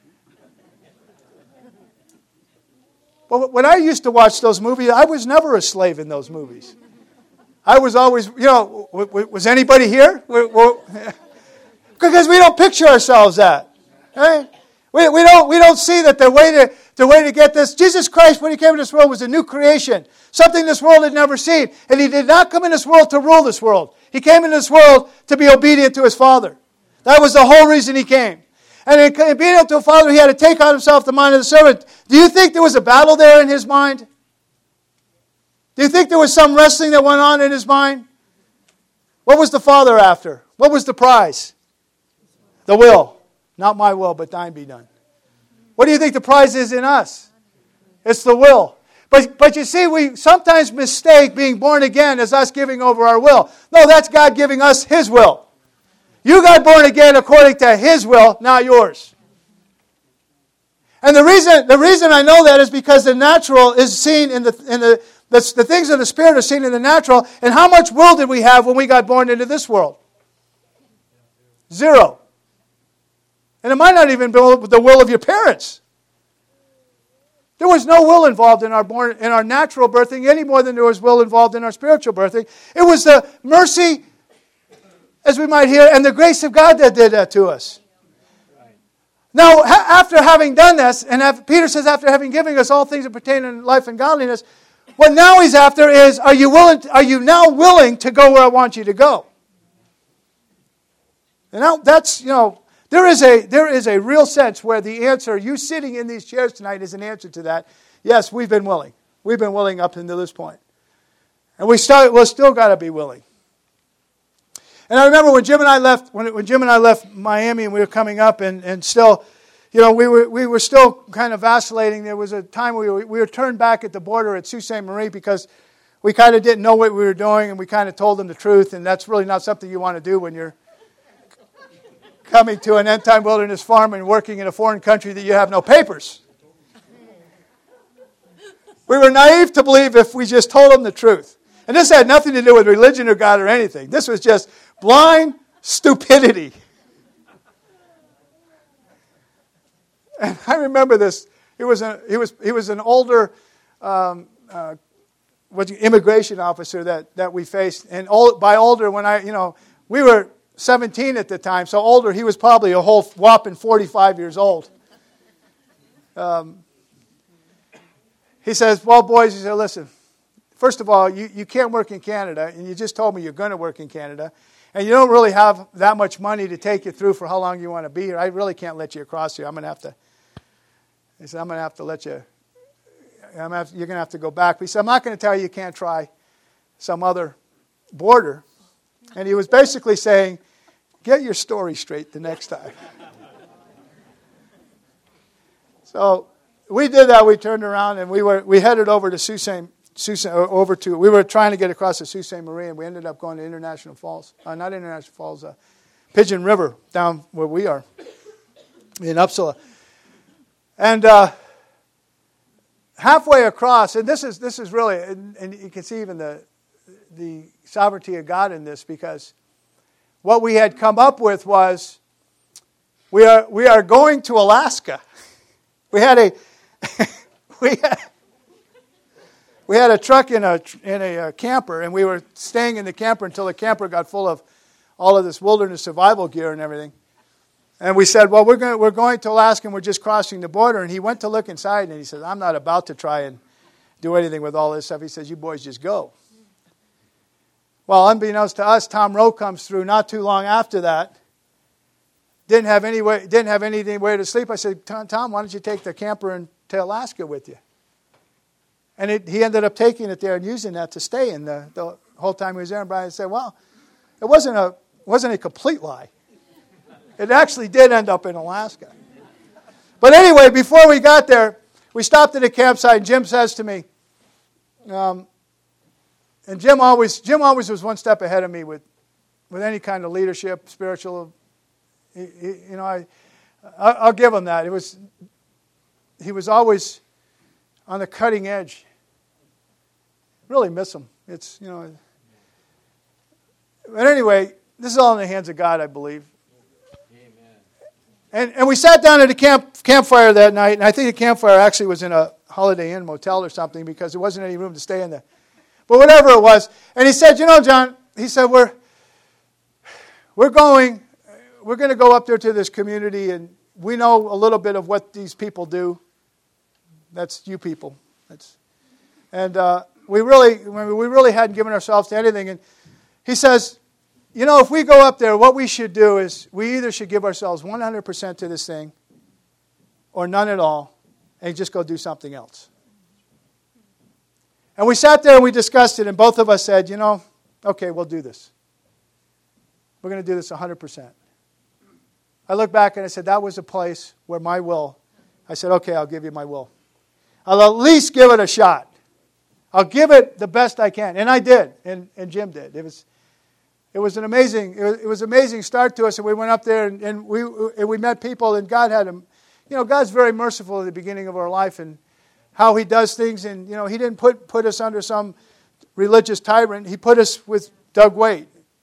But when I used to watch those movies, I was never a slave in those movies. I was always, was anybody here? Because we don't picture ourselves that. Right? We don't see that the way to get this. Jesus Christ, when he came into this world, was a new creation. Something this world had never seen. And he did not come in this world to rule this world. He came in this world to be obedient to his Father. That was the whole reason he came. And in obedience to the Father, he had to take on himself the mind of the servant. Do you think there was a battle there in his mind? Do you think there was some wrestling that went on in his mind? What was the Father after? What was the prize? The will. Not my will, but thine be done. What do you think the prize is in us? It's the will. But you see, we sometimes mistake being born again as us giving over our will. No, that's God giving us his will. You got born again according to his will, not yours. And the reason I know that is because the natural is seen in the things of the Spirit are seen in the natural. And how much will did we have when we got born into this world? Zero. And it might not even be the will of your parents. There was no will involved in our natural birthing any more than there was will involved in our spiritual birthing. It was the mercy, as we might hear, and the grace of God that did that to us. Now, after having done this, and Peter says after having given us all things that pertain to life and godliness, what now he's after is, are you now willing to go where I want you to go? And now that's, There is a real sense where the answer, you sitting in these chairs tonight, is an answer to that. Yes, we've been willing. We've been willing up until this point. And we'll still got to be willing. And I remember when Jim and I left Miami and we were coming up and still, we were still kind of vacillating. There was a time we were turned back at the border at Sault Ste. Marie because we kind of didn't know what we were doing, and we kind of told them the truth, and that's really not something you want to do when you're coming to an end-time wilderness farm and working in a foreign country that you have no papers. We were naive to believe if we just told them the truth. And this had nothing to do with religion or God or anything. This was just blind stupidity. And I remember this. He was an older immigration officer that we faced. And by older, we were 17 at the time, so older. He was probably a whole whopping 45 years old. He says, "Well, boys," he said, "listen. First of all, you can't work in Canada, and you just told me you're going to work in Canada, and you don't really have that much money to take you through for how long you want to be here. I really can't let you across here. I'm going to have to." He said, "I'm going to have to let you. You're going to have to go back." He said, "I'm not going to tell you you can't try some other border." And he was basically saying, "Get your story straight the next time." So we did that. We turned around and we headed over to we were trying to get across the Sault Ste. Marie, and we ended up going to International Falls. Not International Falls, Pigeon River, down where we are in Uppsala. And halfway across, and this is really, and you can see even the sovereignty of God in this, because what we had come up with was we are going to Alaska. We had a we had a truck in a camper, and we were staying in the camper until the camper got full of all of this wilderness survival gear and everything. And we said, "Well, we're going to Alaska, and we're just crossing the border." And he went to look inside, and he said, "I'm not about to try and do anything with all this stuff." He says, "You boys just go." Well, unbeknownst to us, Tom Rowe comes through not too long after that. Didn't have anything where to sleep. I said, "Tom, why don't you take the camper to Alaska with you?" And he ended up taking it there and using that to stay in the whole time he was there. And Brian said, "Well, it wasn't a complete lie. It actually did end up in Alaska." But anyway, before we got there, we stopped at a campsite, and Jim says to me, and Jim always was one step ahead of me with any kind of leadership, spiritual. I'll give him that. He was always on the cutting edge. Really miss him. But anyway, this is all in the hands of God, I believe. And we sat down at a campfire that night, and I think the campfire actually was in a Holiday Inn motel or something, because there wasn't any room to stay in there. But whatever it was, and he said, "John," he said, we're going to go up there to this community, and we know a little bit of what these people do. That's you people. We really hadn't given ourselves to anything. And he says, if we go up there, what we should do is we either should give ourselves 100% to this thing or none at all and just go do something else. And we sat there and we discussed it, and both of us said, okay, we'll do this. We're going to do this 100%. I look back and I said, that was a place where I said, okay, I'll give you my will. I'll at least give it a shot. I'll give it the best I can. And I did, and Jim did. It was an amazing start to us, and we went up there and we met people, and God had them. God's very merciful at the beginning of our life and how He does things. And He didn't put us under some religious tyrant. He put us with Doug Waite.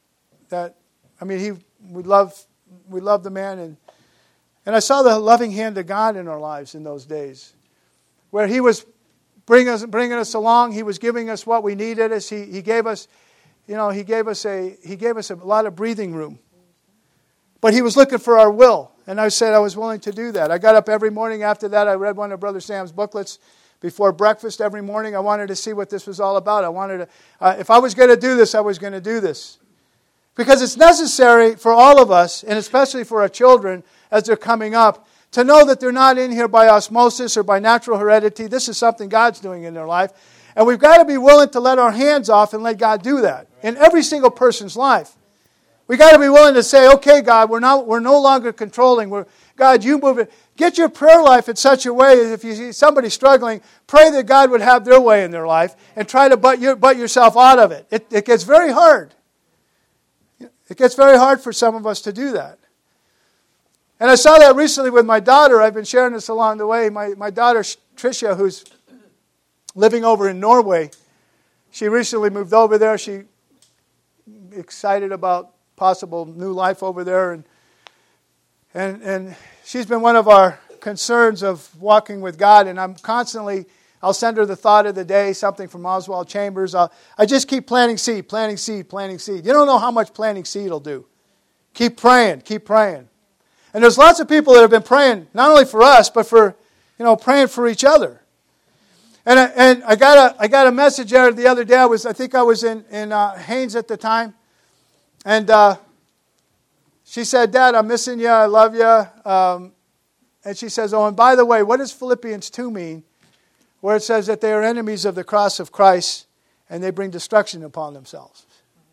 We love the man, and I saw the loving hand of God in our lives in those days, where He was bringing us along. He was giving us what we needed. He gave us. He gave us a lot of breathing room. But He was looking for our will. And I said I was willing to do that. I got up every morning after that. I read one of Brother Sam's booklets before breakfast every morning. I wanted to see what this was all about. I wanted to, if I was going to do this, I was going to do this. Because it's necessary for all of us, and especially for our children as they're coming up, to know that they're not in here by osmosis or by natural heredity. This is something God's doing in their life. And we've got to be willing to let our hands off and let God do that in every single person's life. We've got to be willing to say, okay, God, we're no longer controlling. God, you move it. Get your prayer life in such a way as if you see somebody struggling, pray that God would have their way in their life and try to butt yourself out of it. It gets very hard. It gets very hard for some of us to do that. And I saw that recently with my daughter. I've been sharing this along the way. My daughter, Tricia, who's living over in Norway, she recently moved over there. She excited about possible new life over there. And she's been one of our concerns of walking with God. And I'll send her the thought of the day, something from Oswald Chambers. I just keep planting seed, planting seed, planting seed. You don't know how much planting seed will do. Keep praying, keep praying. And there's lots of people that have been praying, not only for us, but for, praying for each other. And I got a message there the other day. I think I was in Haines at the time. And she said, Dad, I'm missing you. I love you. And she says, oh, and by the way, what does Philippians 2 mean? Where it says that they are enemies of the cross of Christ and they bring destruction upon themselves.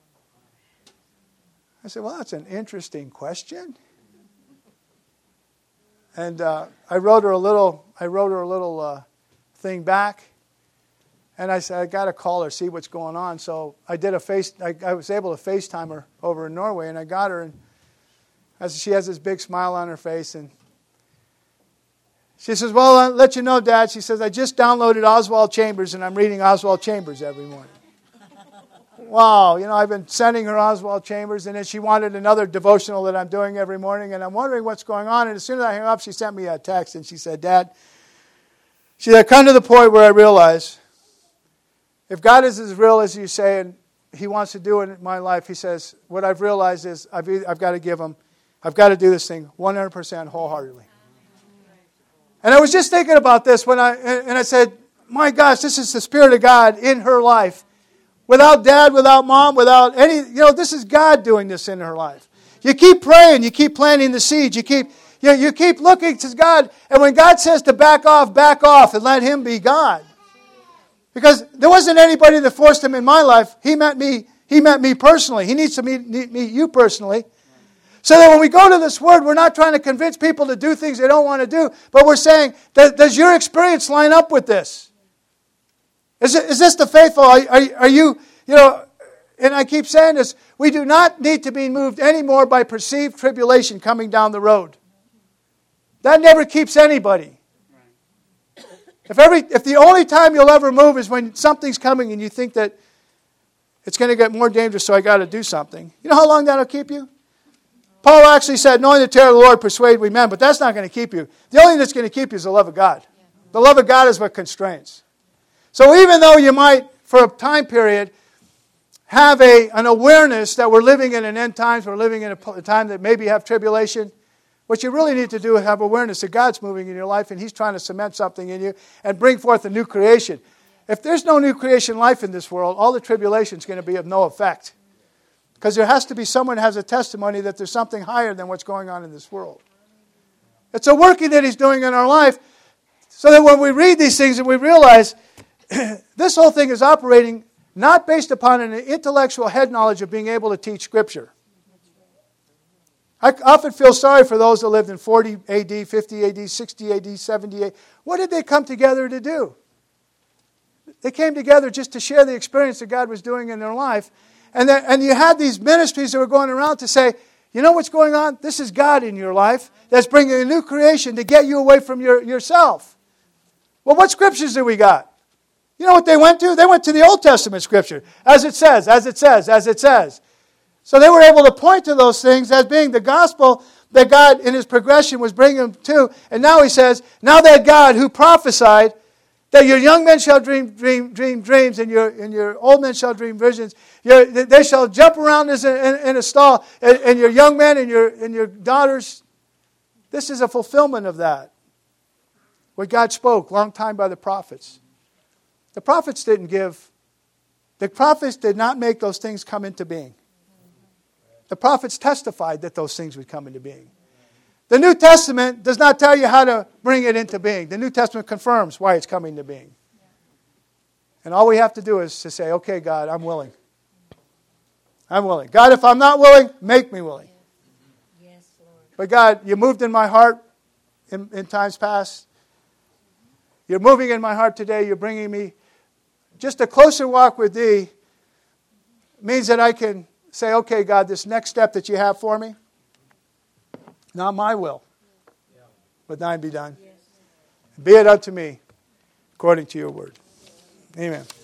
I said, well, that's an interesting question. And I wrote her a little thing back, and I said I got to call her, see what's going on. So I did I was able to FaceTime her over in Norway, and I got her, and she has this big smile on her face, and she says, "Well, I'll let you know, Dad." She says, "I just downloaded Oswald Chambers, and I'm reading Oswald Chambers every morning." Wow, I've been sending her Oswald Chambers, and then she wanted another devotional that I'm doing every morning, and I'm wondering what's going on. And as soon as I hang up, she sent me a text, and she said, Dad, I've come to the point where I realize if God is as real as you say and He wants to do it in my life, He says, what I've realized is I've got to give Him, I've got to do this thing 100% wholeheartedly. And I was just thinking about this when I said, my gosh, this is the Spirit of God in her life. Without Dad, without Mom, without any, this is God doing this in her life. You keep praying, you keep planting the seeds, you keep looking to God, and when God says to back off and let Him be God. Because there wasn't anybody that forced Him in my life. He met me personally. He needs to meet you personally. So that when we go to this Word, we're not trying to convince people to do things they don't want to do, but we're saying, does your experience line up with this? Is this the faithful? Are you, and I keep saying this, we do not need to be moved anymore by perceived tribulation coming down the road. That never keeps anybody. If the only time you'll ever move is when something's coming and you think that it's going to get more dangerous, so I got to do something. You know how long that'll keep you? Paul actually said, knowing the terror of the Lord persuade we men, but that's not going to keep you. The only thing that's going to keep you is the love of God. The love of God is what constrains. So even though you might, for a time period, have an awareness that we're living in an end times, we're living in a time that maybe have tribulation, what you really need to do is have awareness that God's moving in your life and He's trying to cement something in you and bring forth a new creation. If there's no new creation life in this world, all the tribulation is going to be of no effect. Because there has to be someone who has a testimony that there's something higher than what's going on in this world. It's a working that He's doing in our life so that when we read these things and we realize this whole thing is operating not based upon an intellectual head knowledge of being able to teach Scripture. I often feel sorry for those that lived in 40 AD, 50 AD, 60 AD, 70 AD. What did they come together to do? They came together just to share the experience that God was doing in their life. And you had these ministries that were going around to say, you know what's going on? This is God in your life that's bringing a new creation to get you away from yourself. Well, what scriptures do we got? You know what they went to? They went to the Old Testament Scripture. As it says, as it says, as it says. So they were able to point to those things as being the gospel that God in His progression was bringing them to. And now He says, now that God who prophesied that your young men shall dream dreams and your old men shall dream visions. They shall jump around in a stall, and your young men and your daughters. This is a fulfillment of that. What God spoke long time by the prophets. The prophets did not make those things come into being. The prophets testified that those things would come into being. The New Testament does not tell you how to bring it into being. The New Testament confirms why it's coming into being. And all we have to do is to say, okay, God, I'm willing. I'm willing. God, if I'm not willing, make me willing. Yes, Lord. But God, you moved in my heart in times past. You're moving in my heart today. You're bringing me just a closer walk with Thee. Means that I can say, okay, God, this next step that you have for me, not my will, but Thine be done. Be it unto me according to your word. Amen.